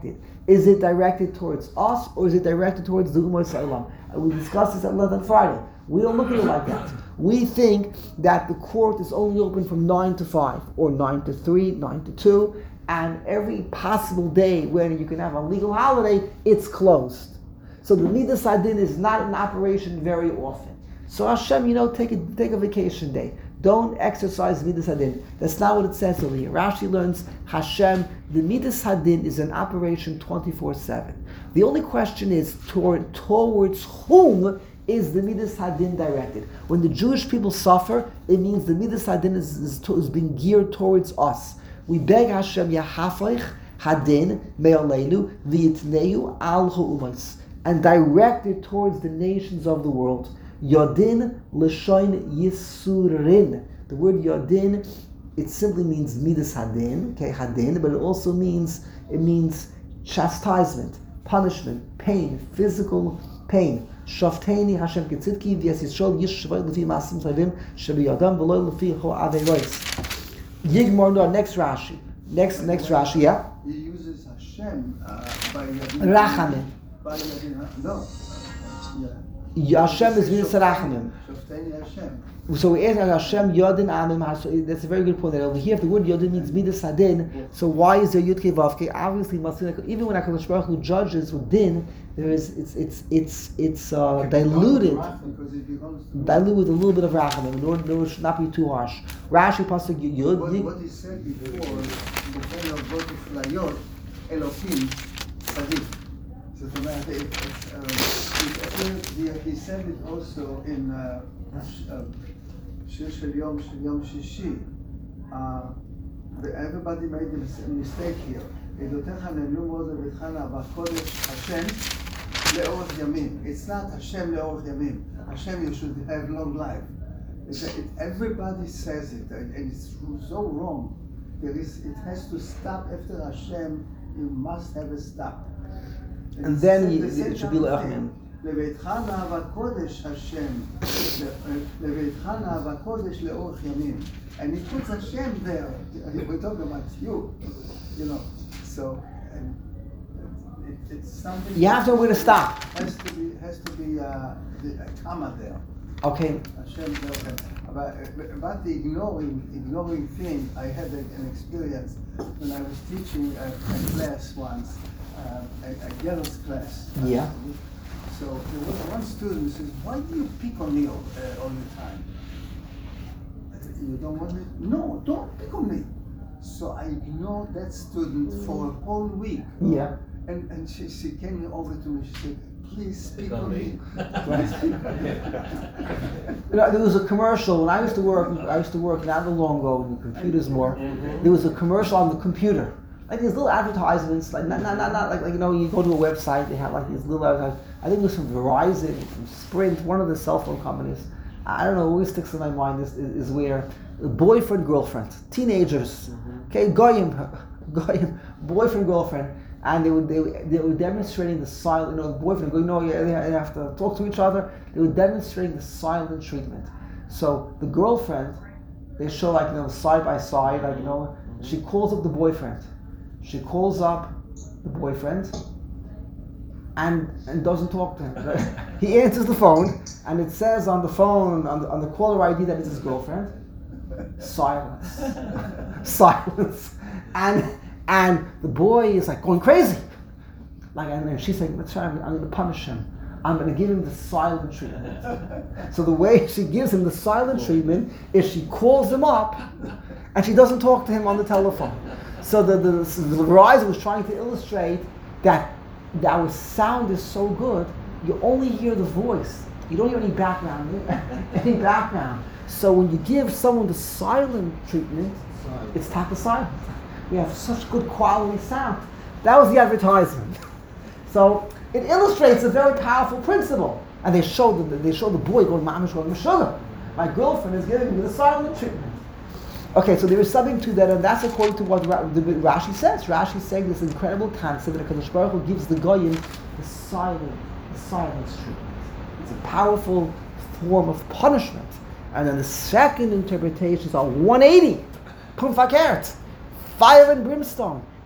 Is it directed towards us or is it directed towards the Ummah Salam? And we discussed this at length on Friday. We don't look at it like that. We think that the court is only open from nine to five, or nine to three, nine to two, and every possible day when you can have a legal holiday, it's closed. So the Midas Hadin is not in operation very often. So Hashem, you know, take a, take a vacation day. Don't exercise Midas Hadin. That's not what it says over here. Rashi learns Hashem, the Midas Hadin is in operation twenty-four seven. The only question is toward, towards whom is the Midas Hadin directed? When the Jewish people suffer, it means the Midas Hadin is, is, to, is being geared towards us. We beg Hashem, Yahafleich Hadin Me'aleinu V'yitneu Al Ha'umas, and direct it towards the nations of the world. Yodin L'shoin Yisurin. The word Yodin, it simply means Midas Hadin, okay, Hadin, but it also means, it means chastisement, punishment, pain, physical pain. Shafteni Hashem Ketzidki V'yas Yisrael Yishvay L'fi Masim Tavim Shebiyadam V'lo L'fi Ho Averois. Yigmar no, next Rashi. Next next Rashi, yeah?
He uses Hashem uh, by
Rachamim.
By Yadin, no.
Yeah. Hashem is Midas Rachamim.
Shafteni Hashem.
So we ask Hashem Yodin Amim. That's a very good point. That over here, if the word Yodin means Midas Hadin, so why is there Yud Kei Vav Kei? Obviously, must be like, even when HaKadosh Baruch Hu judges with din, there is it's it's it's it's uh, diluted, diluted with a little bit of rachamim. In order, it should not be too harsh. Rashi pasuk Yud.
What, what he said before, בכל אבות ופליות, אלוקים צדיק. זאת אומרת, he said it also in שיר של יום של יום שישי. Everybody made a mistake here. עדותיך נאמנו מאוד לביתך נאוות קודש השם לאורך ימים. It's not השם לאורך ימים. השם, you should have long life. It, it, everybody says it, and it's so wrong. There is, it has to stop after Hashem. You must have a stop.
And, and then you, it should be Le'achim.
לביתך נאוות קודש השם, לביתך נאוות קודש לאורך ימים. And he puts Hashem there. We're talking about you, you know. So, and it, it's something.
You have to know where to stop.
Has to be, has to be uh, a comma there.
Okay.
Hashem there. But, but the ignoring, ignoring thing, I had a, an experience when I was teaching a, a class once, uh, a, a girls' class.
Yeah.
So there was one student who says, "Why do you pick on me all, uh, all the time? You don't want me? No, don't pick on me." So I ignored that student for a whole week.
Yeah.
And and she, she came over to me. She said, "Please speak on me."
You know, there was a commercial when I used to work. I used to work not long ago in the computers more. Mm-hmm. There was a commercial on the computer, like these little advertisements, like not not not, not like, like you know you go to a website, they have like these little advertisements. I think it was from Verizon, from Sprint, one of the cell phone companies. I don't know, always sticks in my mind is, is, is where boyfriend, girlfriend, teenagers, mm-hmm. okay, goyim, goyim, boyfriend, girlfriend, and they would they, they were demonstrating the silent, you know, the boyfriend going, no, yeah, they have to talk to each other. They were demonstrating the silent treatment. So the girlfriend, they show like, you know, side by side, like, you know, she calls up the boyfriend. She calls up the boyfriend and and doesn't talk to him. He answers the phone, and it says on the phone, on the, on the caller I D that it's his girlfriend. Silence. Silence. And and the boy is like going crazy. Like, and then she's saying, let's try, I'm, I'm going to punish him. I'm going to give him the silent treatment. So the way she gives him the silent treatment is she calls him up, and she doesn't talk to him on the telephone. So the, the, the Verizon was trying to illustrate that our sound is so good, you only hear the voice. You don't hear any background, any background. So when you give someone the silent treatment, silent. It's type of silent. We have such good quality sound. That was the advertisement. So it illustrates a very powerful principle. And they show the they show the boy going, "Mamish going sugar. My girlfriend is giving me the silent treatment." Okay, so there is something to that, and that's according to what Rashi says. Rashi is saying this incredible concept that HaKadosh Baruch Hu gives the goyim the silent, the silence treatment. It's a powerful form of punishment. And then the second interpretation is a one eighty, pum fakert, fire and brimstone.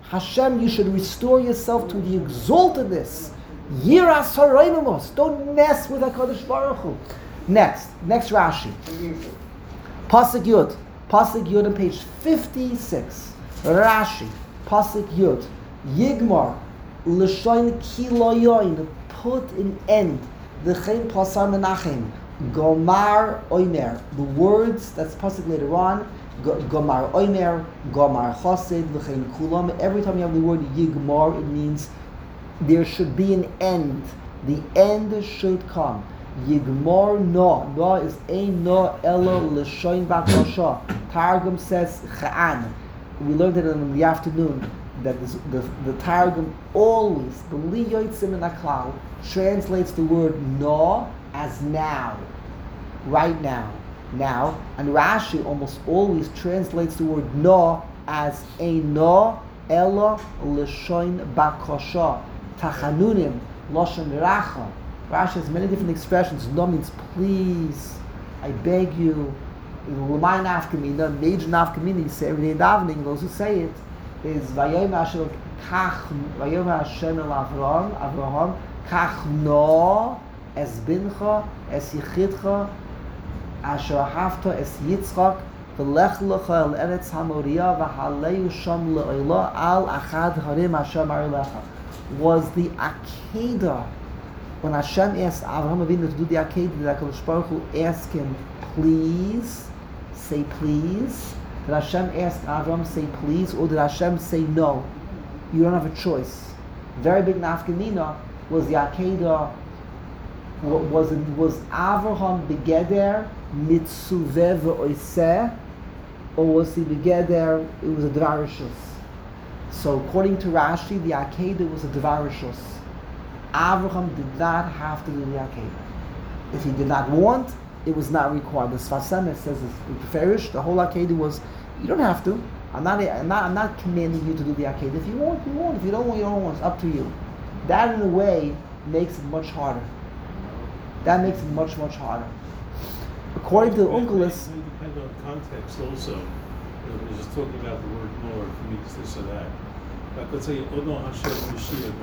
Hashem, you should restore yourself to the exaltedness. Yiras ha'roimimos. Don't mess with HaKadosh Baruch Hu. Next, next Rashi. Pasuk Yud. Pasuk Yud on page fifty-six. Rashi. Pasuk Yud. Yigmar. L'shoin kiloyoin. Put an end. V'chein pasar menachem. Gomar oimer. The words, that's pasuk later on. Gomar oimer. Gomar chosid. V'chein kulam. Every time you have the word yigmar, it means there should be an end. The end should come. Yigmor no. No is ein no elo l'shoin bakasha. Targum says cha'an. We learned it in the afternoon that this, the, the Targum always, b'li yotzim min haklal, translates the word no as now. Right now. Now. And Rashi almost always translates the word no as ein no elo l'shoin bakasha. Tachanunim, Lashon Racha. Rashi has many different expressions. No means please, I beg you. L'may nafkamina, major nafkamina, you say every day in davening, those who say it, is Vayom Hashem Kach, Vayom Hashem el Avraham, Avraham, Kach no, es bincha, es yichidcha, asher hafta es Yitzchak, v'lech lecha el eretz hamoria, v'haleu sham le'olah, al achad harim Hashem arilecha. Was the Akedah. When Hashem asked Avraham Avinu to do the Akedah, did HaKadosh Baruch Hu ask him, please, say please? Did Hashem ask Avraham, say please? Or did Hashem say no? You don't have a choice. Very big nafkamina was the Akedah, was, was Avraham begeder mitzuveh v'oiseh, or was he begeder, it was a dvar rishus. So according to Rashi, the Akedah was a Devar Rishus. Avraham did not have to do the Akedah. If he did not want, it was not required. The Sfas Emes says in Ferish, the whole Akedah was, you don't have to. I'm not, I'm not, I'm not commanding you to do the Akedah. If you want, you want. If you don't want, you don't want. It's up to you. That in a way makes it much harder. That makes it much, much harder. According to the Unkelis,
It depends on context also. We're just talking about the word no, it means this or that. Like let's say, oh no, Hashem Mashiach no.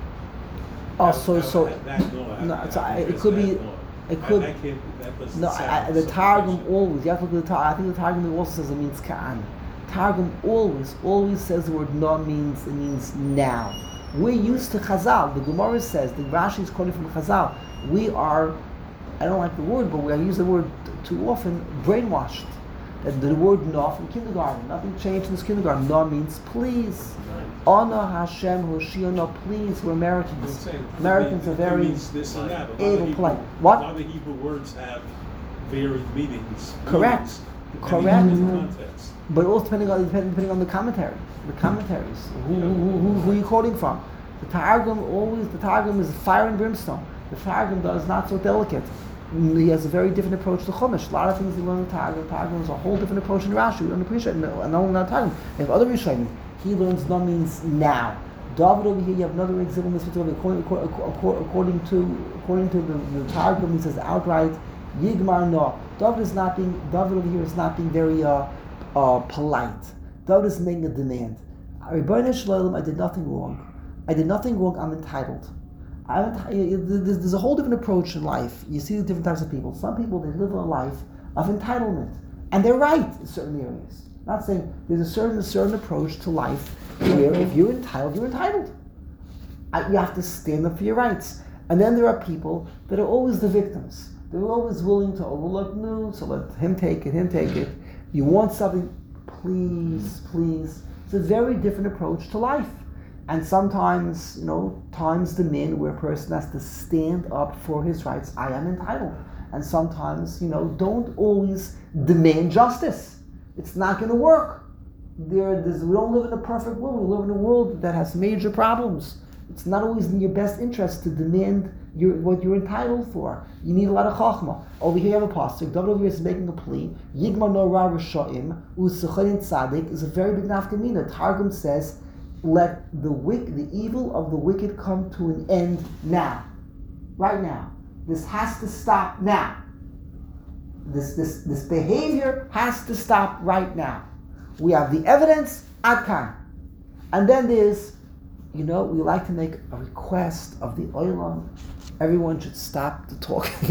oh, so, so,
That no,
no,
I-
so
I-
I- it
address
could
that
be,
no.
it
I-
could,
I can't- that doesn't
no, I, I,
sound
the
so
Targum
sufficient.
always, you have to look at the Targum, I think the Targum also says it means Ka'an. Targum always, always says the word no means, it means now. We're used to Chazal. The Gemara says, the Rashi is quoting from Chazal, we are, I don't like the word, but we use the word too often, brainwashed. That the word no from kindergarten, nothing changed in this kindergarten. No means please. Honor Hashem, Hoshiyana, please. We're
I'm
Americans.
saying, it
Americans
means-
are very
it means this and that. A lot of
able,
Hebrew-
polite. What?
A lot of Hebrew words have varied meanings.
Correct.
meanings,
Correct.
depending on the context.
But also depending on depending, depending on the commentary, the commentaries. Who, who, who, who, who are you quoting from? The Targum always the Targum is fire and brimstone. The Targum is not so delicate. He has a very different approach to Chumash. A lot of things we learn in the Targum. The Targum is a whole different approach in Rashi. We don't appreciate it. And not only not Targum. We have other Rishonim. He learns no means now. David over here, you have another example in this particular. According, according, according to according to the, the Targum, he says outright, Yigmar no. David is not being. David over here is not being very uh, uh, polite. David is making a demand. Rebbeinu Shalom, I did nothing wrong. I did nothing wrong. I'm entitled. I'm enti- there's, there's a whole different approach in life. You see the different types of people. Some people, they live a life of entitlement, and they're right in certain areas. Not saying there's a certain a certain approach to life where if you're entitled, you're entitled. I, you have to stand up for your rights. And then there are people that are always the victims. They're always willing to overlook news, so let him take it, him take it. You want something, please, please. It's a very different approach to life. And sometimes, you know, times demand where a person has to stand up for his rights. I am entitled. And sometimes, you know, don't always demand justice. It's not going to work. There, there's, we don't live in a perfect world. We live in a world that has major problems. It's not always in your best interest to demand your, what you're entitled for. You need a lot of chachma. Over here you have a pasuk. David over here is making a plea. Yigmar no ra risha'im u'sechayin tzadik is a very big nafkamina. Targum says, let the wick, the evil of the wicked come to an end now. Right now. This has to stop now. This, this, this behavior has to stop right now. We have the evidence, adkan. And then there's, you know, we like to make a request of the Olam. Everyone should stop the talking.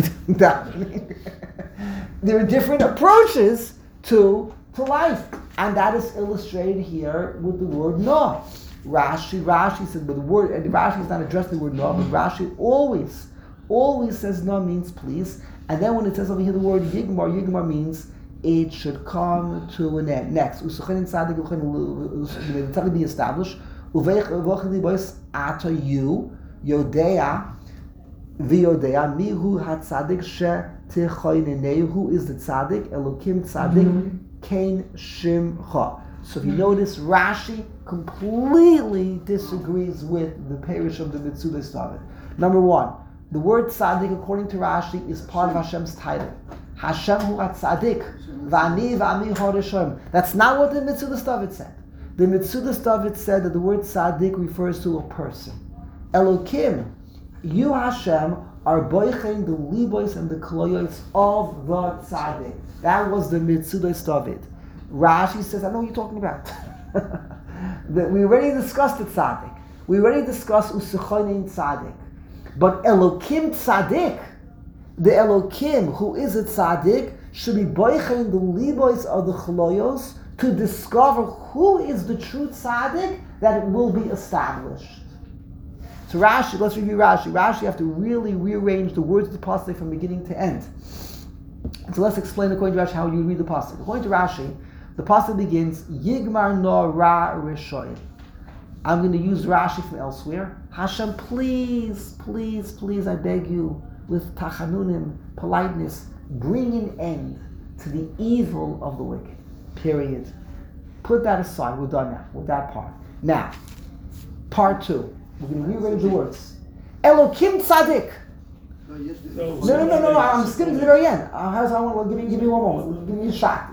There are different approaches to, to life. And that is illustrated here with the word no. Rashi, Rashi said, but the word, and Rashi is not addressing the word no, but Rashi always, always says no means please. And then when it says over here the word yigmar, yigmar means it should come to an end. Next, usuchenin tzadik uchenin be established. Uveichli bois ata you yodea v'yodea mihu hatzadik she tichoinenei. Who is the tzadik? Elokim tzadik kein shimcha. So if you notice, Rashi completely disagrees with the parish of the Metzudas David. Number one, the word tzaddik, according to Rashi, is part of Hashem's title. Hashem hu tzaddik, v'ani v'ami horishoim. That's not what the Metzudas David said. The Metzudas David said that the word tzaddik refers to a person. Elokim, you Hashem are boichein the libois and the kloyos of the tzaddik. That was the Metzudas David. Rashi says, I know what you're talking about. That we already discussed the tzaddik. We already discussed usuchonin tzaddik. But Elokim tzaddik, the Elokim who is a tzaddik, should be boichein the libois of the chloyos to discover who is the true tzaddik that will be established. So Rashi, let's review Rashi. Rashi, you have to really rearrange the words of the pasuk from beginning to end. So let's explain according to Rashi how you read the pasuk. According to Rashi, the pasuk begins, Yigmar no ra rishoyim. I'm going to use Rashi from elsewhere. Hashem, please, please, please, I beg you, with tachanunim, politeness, bring an end to the evil of the wicked. Period. Put that aside. We're done now with that part. Now, part two. We're going to rearrange the words. Elokim tzaddik.
No, yes,
No,
No, no, no, no, no. I'm skipping to the very end. Uh, how's I want to give me, give me one moment. Give me a shot.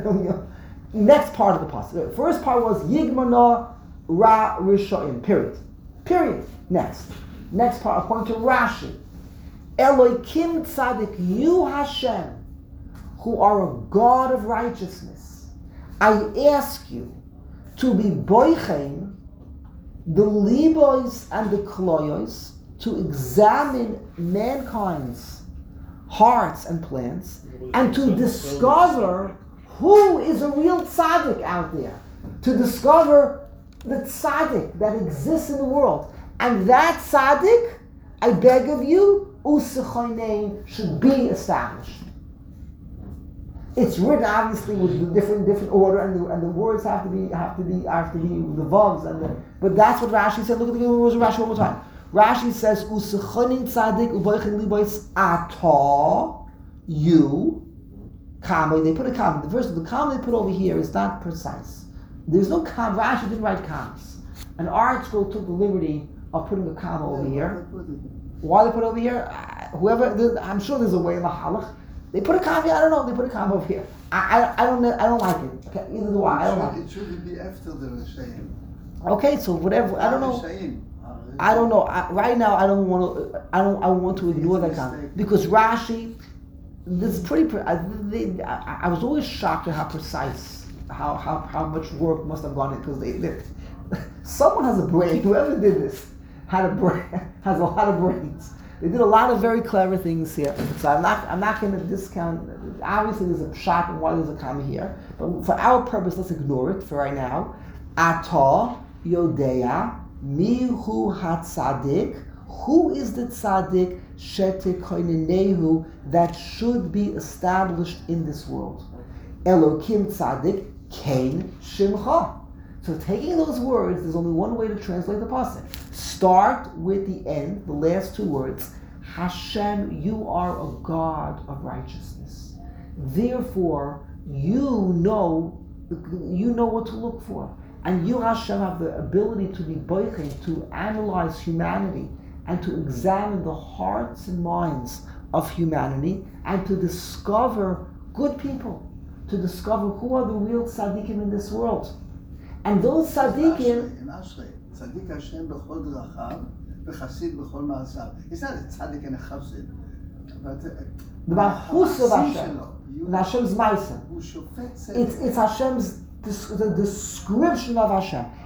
Next part of the pasuk. The first part was Yigmana Ra Rishoim. Period. Period. Next. Next part, according to Rashi, Elokim Tzaddik, you Hashem, who are a God of righteousness, I ask you to be boichein the libois and the kloyos, to examine mankind's hearts and plans, and to discover who is a real tzaddik out there, to discover the tzaddik that exists in the world. And that tzaddik, I beg of you, usechoinein, should be established. It's written obviously with the different different order, and the, and the words have to be have to be have to be the vavs, and the, but that's what Rashi said. Look at the words of Rashi one more time. Rashi says usechoinein tzaddik uboichin libois ata you. Comma, they put a comma. The verse, the comma they put over here is not precise. There's no comma. Rashi didn't write commas. An art school took the liberty of putting a comma over here. Why they put it over here? Uh, whoever, I'm sure there's a way in the halach. They put a comma. I don't know. They put a comma over here. I, I, I don't know. I don't like it. Okay, either do I. I don't like it.
It shouldn't be after the Rishayim.
Okay, so whatever. I don't know. I don't know. I, right now, I don't want to. I don't. I want to ignore that comma because Rashi. This is pretty. Pre- I, they, I, I was always shocked at how precise, how how, how much work must have gone in because they, they, someone has a brain. Whoever did this had a brain, has a lot of brains. They did a lot of very clever things here. So I'm not I'm not going to discount. Obviously, there's a shock and why there's a comma here, but for our purpose, let's ignore it for right now. Ata yodea mihu hatzadik. Who is the tzaddik shetekoinenehu that should be established in this world? Elokim tzaddik kein shimcha. So taking those words, there's only one way to translate the pasuk. Start with the end, the last two words. Hashem, you are a God of righteousness. Therefore, you know, you know what to look for. And you, Hashem, have the ability to be boichein, to analyze humanity, and to examine the hearts and minds of humanity, and to discover good people, to discover who are the real tzaddikim in this world. And those tzaddikim...
In Ashrei, tzaddik Hashem b'chol drachav, v'chasid b'chol ma'asav. It's not a tzaddik and a chassid, but
the Malchus of Hashem, and Hashem's Maisa. It's, it's Hashem's, the description of Hashem.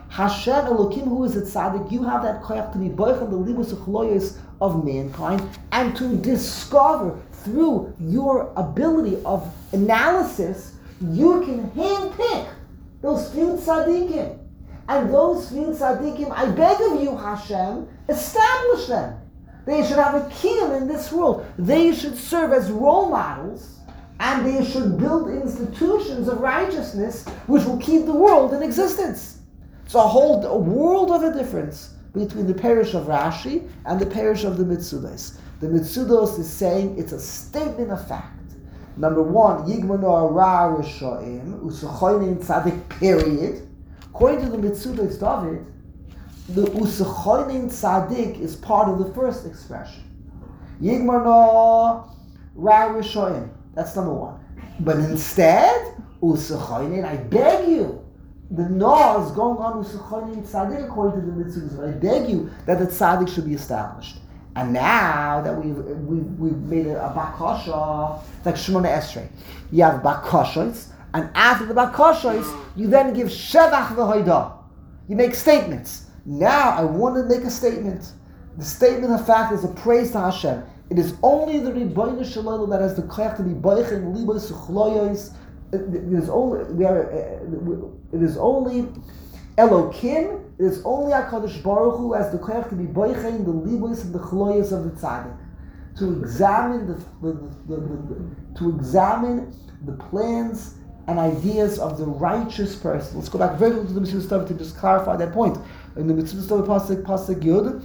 Hashem Elokim, who is a tzaddik, you have that koyach to be boich on the libus uchloyos of mankind, and to discover through your ability of analysis, you can handpick those few tzaddikim. And those few tzaddikim, I beg of you, Hashem, establish them. They should have a kiyum in this world. They should serve as role models, and they should build institutions of righteousness which will keep the world in existence. It's a whole a world of a difference between the parish of Rashi and the parish of the Mitzudos. The Mitzudos is saying it's a statement of fact. Number one, Yigmano Ra Rishoim, Usuchoinin Tzadik, period. According to the Mitzudos David, the Usuchoinin Tzadik is part of the first expression. Yigmano Ra Rishoim. That's number one. But instead, Usuchoinin, I beg you, the law is going on Usuchoinin Tzadik according to the Mitzudos. But I beg you that the Tzadik should be established. And now that we've we've, we've made a, a bakasha, it's like Shemona Esrei. You have bakashos, and after the bakashos, you then give shevach v'hoida. You make statements. Now I want to make a statement. The statement of fact is a praise to Hashem. It is only the Rebbeinu Shalom that has the koyach to be boichin libos uchloyos. It is only we are. It is only Elokim. It is only HaKadosh Baruch Hu has the koyach to be boichein the libos and the chloyos of the tzaddik, to examine the, the, the, the, the to examine the plans and ideas of the righteous person. Let's go back very quickly to the Mitzvah Study to just clarify that point. In the Mitzvah Study pasuk pasuk Yud,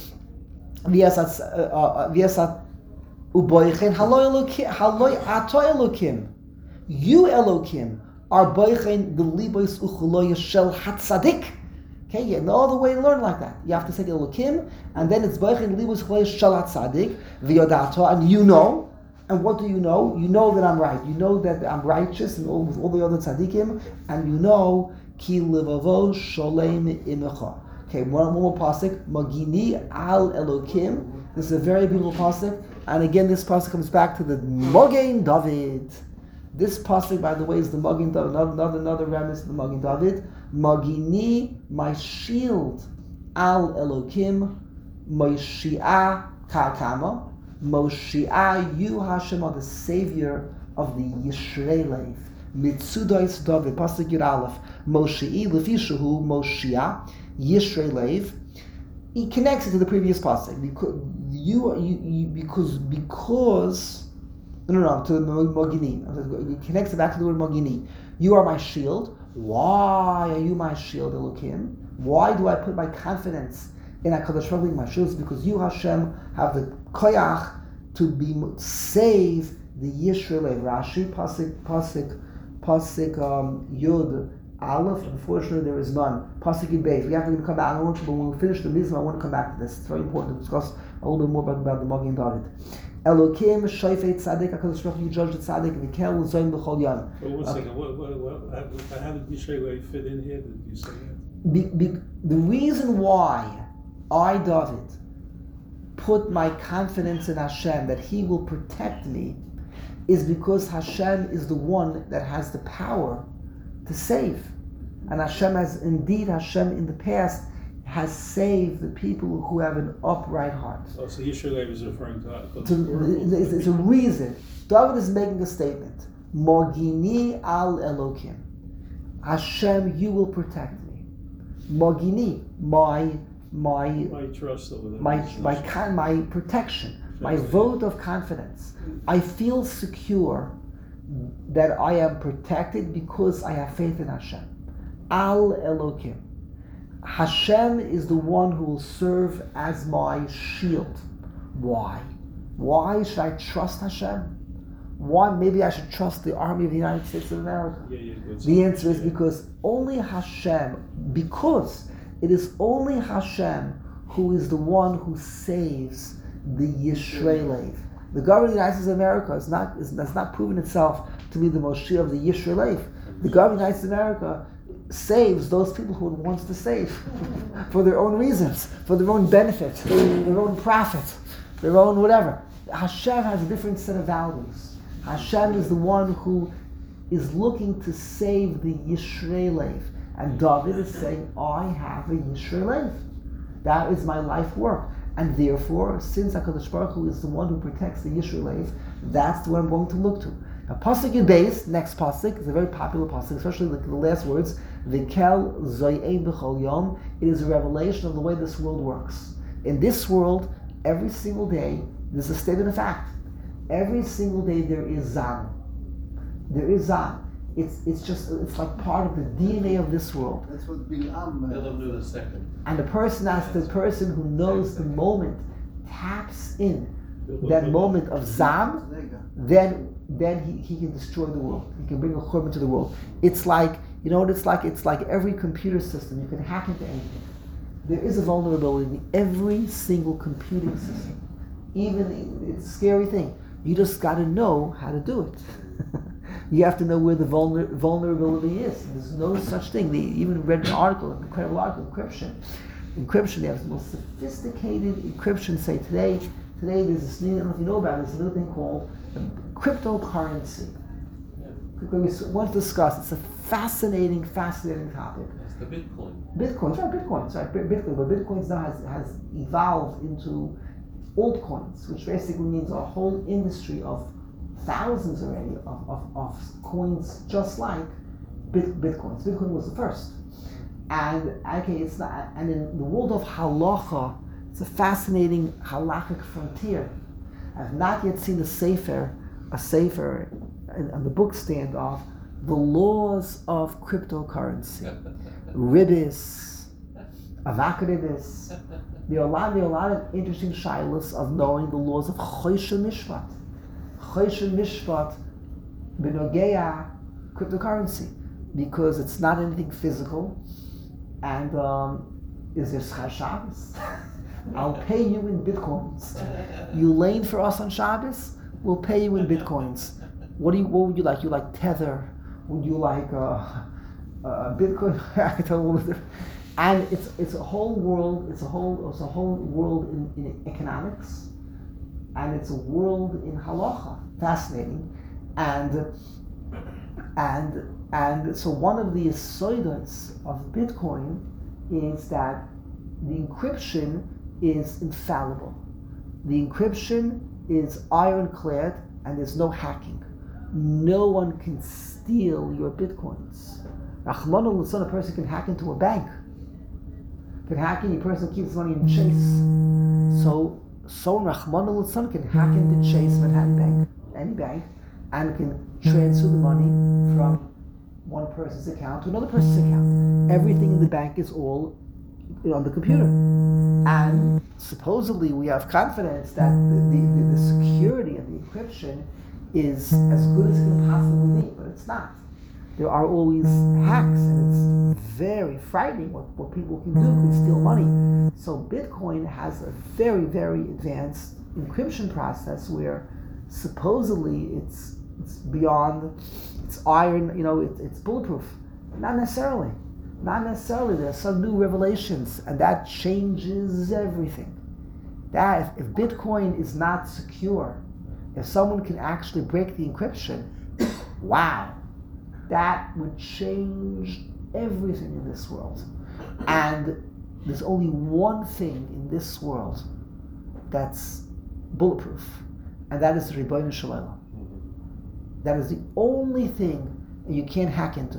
v'yasat v'yasat uboichein haloi Elokim haloi ato Elokim, you Elokim are boichein the libos uchloyos shel hatzadik. Okay, yeah, no other way to learn like that. You have to say the Elokim, and then it's Boichin Libus Chleis Shalat Tzadik, V'yodato, and you know. And what do you know? You know that I'm right. You know that I'm righteous, and all with all the other tzaddikim, and you know Ki Livavo Sholem Imecha. Okay, one, one more pasuk. Magini Al Elokim. This is a very beautiful pasuk, and again, this pasuk comes back to the Mogen David. This pasuk, by the way, is the Mogen David. Another another, another remiss of the Mogen David. Magini, my shield, Al Elokim, Moshiach Kakama, Moshiach, you Hashem are the savior of the Yisraelev. Mitzudos David, pasuk Yud Aleph, Moshi'i Lefishahu, Moshiach, Yisraelev. He connects it to the previous pasuk because you, you, you because because no no no to the Magini. He connects it back to the word Magini. You are my shield. Why are you my shield, Elokim? Why do I put my confidence in HaKadosh Baruch Hu, my shield? Because you, Hashem, have the koyach to be save the Yisrael. Rashi, pasuk, pasuk, pasuk, um, Yud, Aleph. Unfortunately, there is none. Pasuk Yud Beis. We have to come back. I want to, but when we finish the mitzvah, I want to come back to this. It's very important to discuss a little bit more about, about the Magen David. Elokim shoyfei tzaddik, HaKadosh Baruch Hu, you judge the tzaddik, v'kel l'zoyim b'chol yom.
Wait one second. What, what, what, how did Yisrael fit in here? Did you say that?
Be, be, the reason why I, David, put my confidence in Hashem that He will protect me is because Hashem is the one that has the power to save. And Hashem has, indeed, Hashem in the past has saved the people who have an upright heart.
Oh, so Yisrael is referring to that.
To, it's, it's a reason. David is making a statement. Mogini al Elokim. Hashem, you will protect me. Mogini, my my
my trust over the
my my my, my protection, my vote of confidence. I feel secure that I am protected because I have faith in Hashem. Al Elokim. Hashem is the one who will serve as my shield. Why? Why should I trust Hashem? Why? Maybe I should trust the Army of the United States of America.
Yeah, yeah, good.
The answer is because only Hashem, because it is only Hashem who is the one who saves the Yisraelev. The government of the United States of America is not, is, has not proven itself to be the Moshiach of the Yisraelev. The government of the United States of America saves those people who it wants to save for their own reasons, for their own benefit, their own profit, their own whatever. Hashem has a different set of values. Hashem is the one who is looking to save the Yisraelev. And David is saying, I have a Yishrei Lev. That is my life work. And therefore, since HaKadosh Baruch Hu is the one who protects the Yishrei Lev, that's the one I'm going to look to. Now, Pasuk in base, next Pasuk, is a very popular Pasuk, especially the, the last words, V'kel zoy'ei b'chol yom. It is a revelation of the way this world works. In this world, every single day, there's a statement of fact. Every single day there is Zan. There is Zan. It's it's just, it's like part of the D N A of this world.
That's what Bilam.
They'll do the second.
And the person, that's the person who knows the moment, taps in that moment of Zam, then then he, he can destroy the world. He can bring a churban to the world. It's like, you know what it's like? It's like every computer system. You can hack into anything. There is a vulnerability in every single computing system. Even, it's a scary thing. You just got to know how to do it. You have to know where the vulner, vulnerability is. There's no such thing. They even read an article, an incredible article, encryption. Encryption, they have the most sophisticated encryption. Say today, today there's this new, I don't know if you know about it, there's another thing called cryptocurrency. Yeah. We want to discuss, it's a fascinating, fascinating topic.
It's the Bitcoin.
Bitcoin, right, Bitcoin, right, Bitcoin, but Bitcoin now has, has evolved into altcoins, which basically means a whole industry of thousands already of, of, of coins just like bit, Bitcoins. Bitcoin was the first. And okay, it's not, and in the world of halacha, it's a fascinating halachic frontier. I've not yet seen a sefer, a sefer on the book stand of the laws of cryptocurrency. Ribis, avak ribis. There are a lot, there are a lot of interesting shilas of knowing the laws of Choshen Mishpat. Choshen Mishpat b'nogea cryptocurrency, because it's not anything physical, and um, is there Schar Shabbos? I'll pay you in bitcoins. You lane for us on Shabbos, we'll pay you in bitcoins. What do you? What would you like? You like Tether? Would you like uh, uh, Bitcoin? I don't know. And it's it's a whole world. It's a whole it's a whole world in, in economics, and it's a world in halacha. Fascinating, and and and so one of the yesodot of Bitcoin is that the encryption is infallible. The encryption is ironclad, and there's no hacking. No one can steal your bitcoins. Rachmana litzlan, a person can hack into a bank. Can hack in, a person keeps money in Chase. So, so Rachmana litzlan can hack into Chase Manhattan Bank, any bank, and can transfer the money from one person's account to another person's account. Everything in the bank is all on the computer. And supposedly we have confidence that the, the, the, the security and the encryption is as good as it can possibly be, but it's not. There are always hacks, and it's very frightening what, what people can do, can steal money. So Bitcoin has a very, very advanced encryption process where supposedly it's it's beyond, it's iron, you know, it, it's bulletproof. Not necessarily. Not necessarily. There are some new revelations, and that changes everything. That if, if Bitcoin is not secure, if someone can actually break the encryption, wow, that would change everything in this world. And there's only one thing in this world that's bulletproof, and that is the Ribbono Shel Olam. That is the only thing you can't hack into.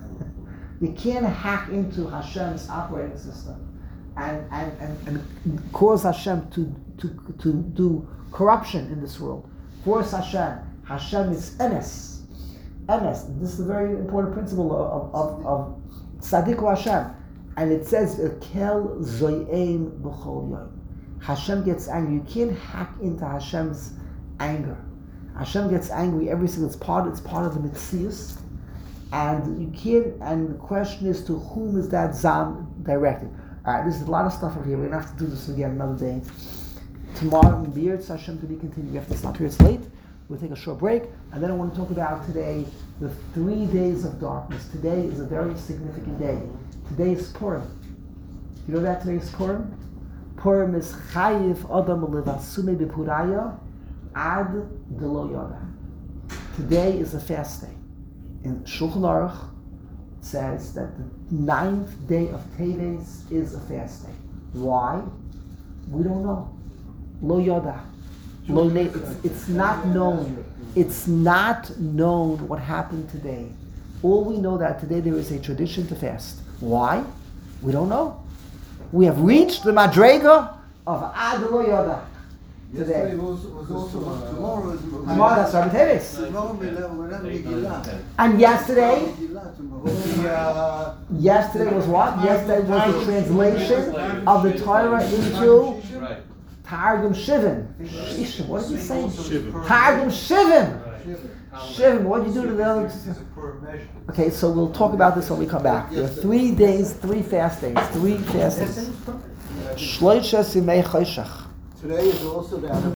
You can't hack into Hashem's operating system and, and, and, and cause Hashem to, to, to do corruption in this world. Force Hashem. Hashem is emes. Emes. This is a very important principle of, of, of Tzadiku Hashem. And it says, Kel zoy'eim b'chol yom. Hashem gets angry. You can't hack into Hashem's anger. Hashem gets angry every single, it's part, it's part of the Metzius. And you can't, and the question is, to whom is that Zam directed? Alright, there's a lot of stuff over here. We're going to have to do this again another day. Tomorrow, in B'Yirtz Hashem, to be continued. We have to stop here, it's late. We'll take a short break. And then I want to talk about today, the three days of darkness. Today is a very significant day. Today is Purim. You know that today is Purim? Purim is Chayiv Adam Levasume B'Puraya Ad Delo Yoda. Today is a fast day. In Shulchan Aruch, says that the ninth day of Teves is a fast day. Why? We don't know. Lo yoda. Lo ne- it's, it's not known. It's not known what happened today. All we know that today there is a tradition to fast. Why? We don't know. We have reached the madrega of Ad Lo Yoda today.
Yesterday was, was also tomorrow. is-
Tomorrow, that's Rabbi Teves.
Tomorrow we have we have Megillah.
And yesterday,
Megillah tomorrow.
The, uh,
yesterday was what? Yesterday was the translation of the Torah into
Right.
Targum Shivim. Shishim, what did you say?
Shivim.
Targum Shivim.
Shiva.
Shivim, what did you do to the other?
It's a per measure.
Okay, so we'll talk about this when we come back. There are three days, three fast days, three fast days. Shloisha Simei Choshech.
Today is also the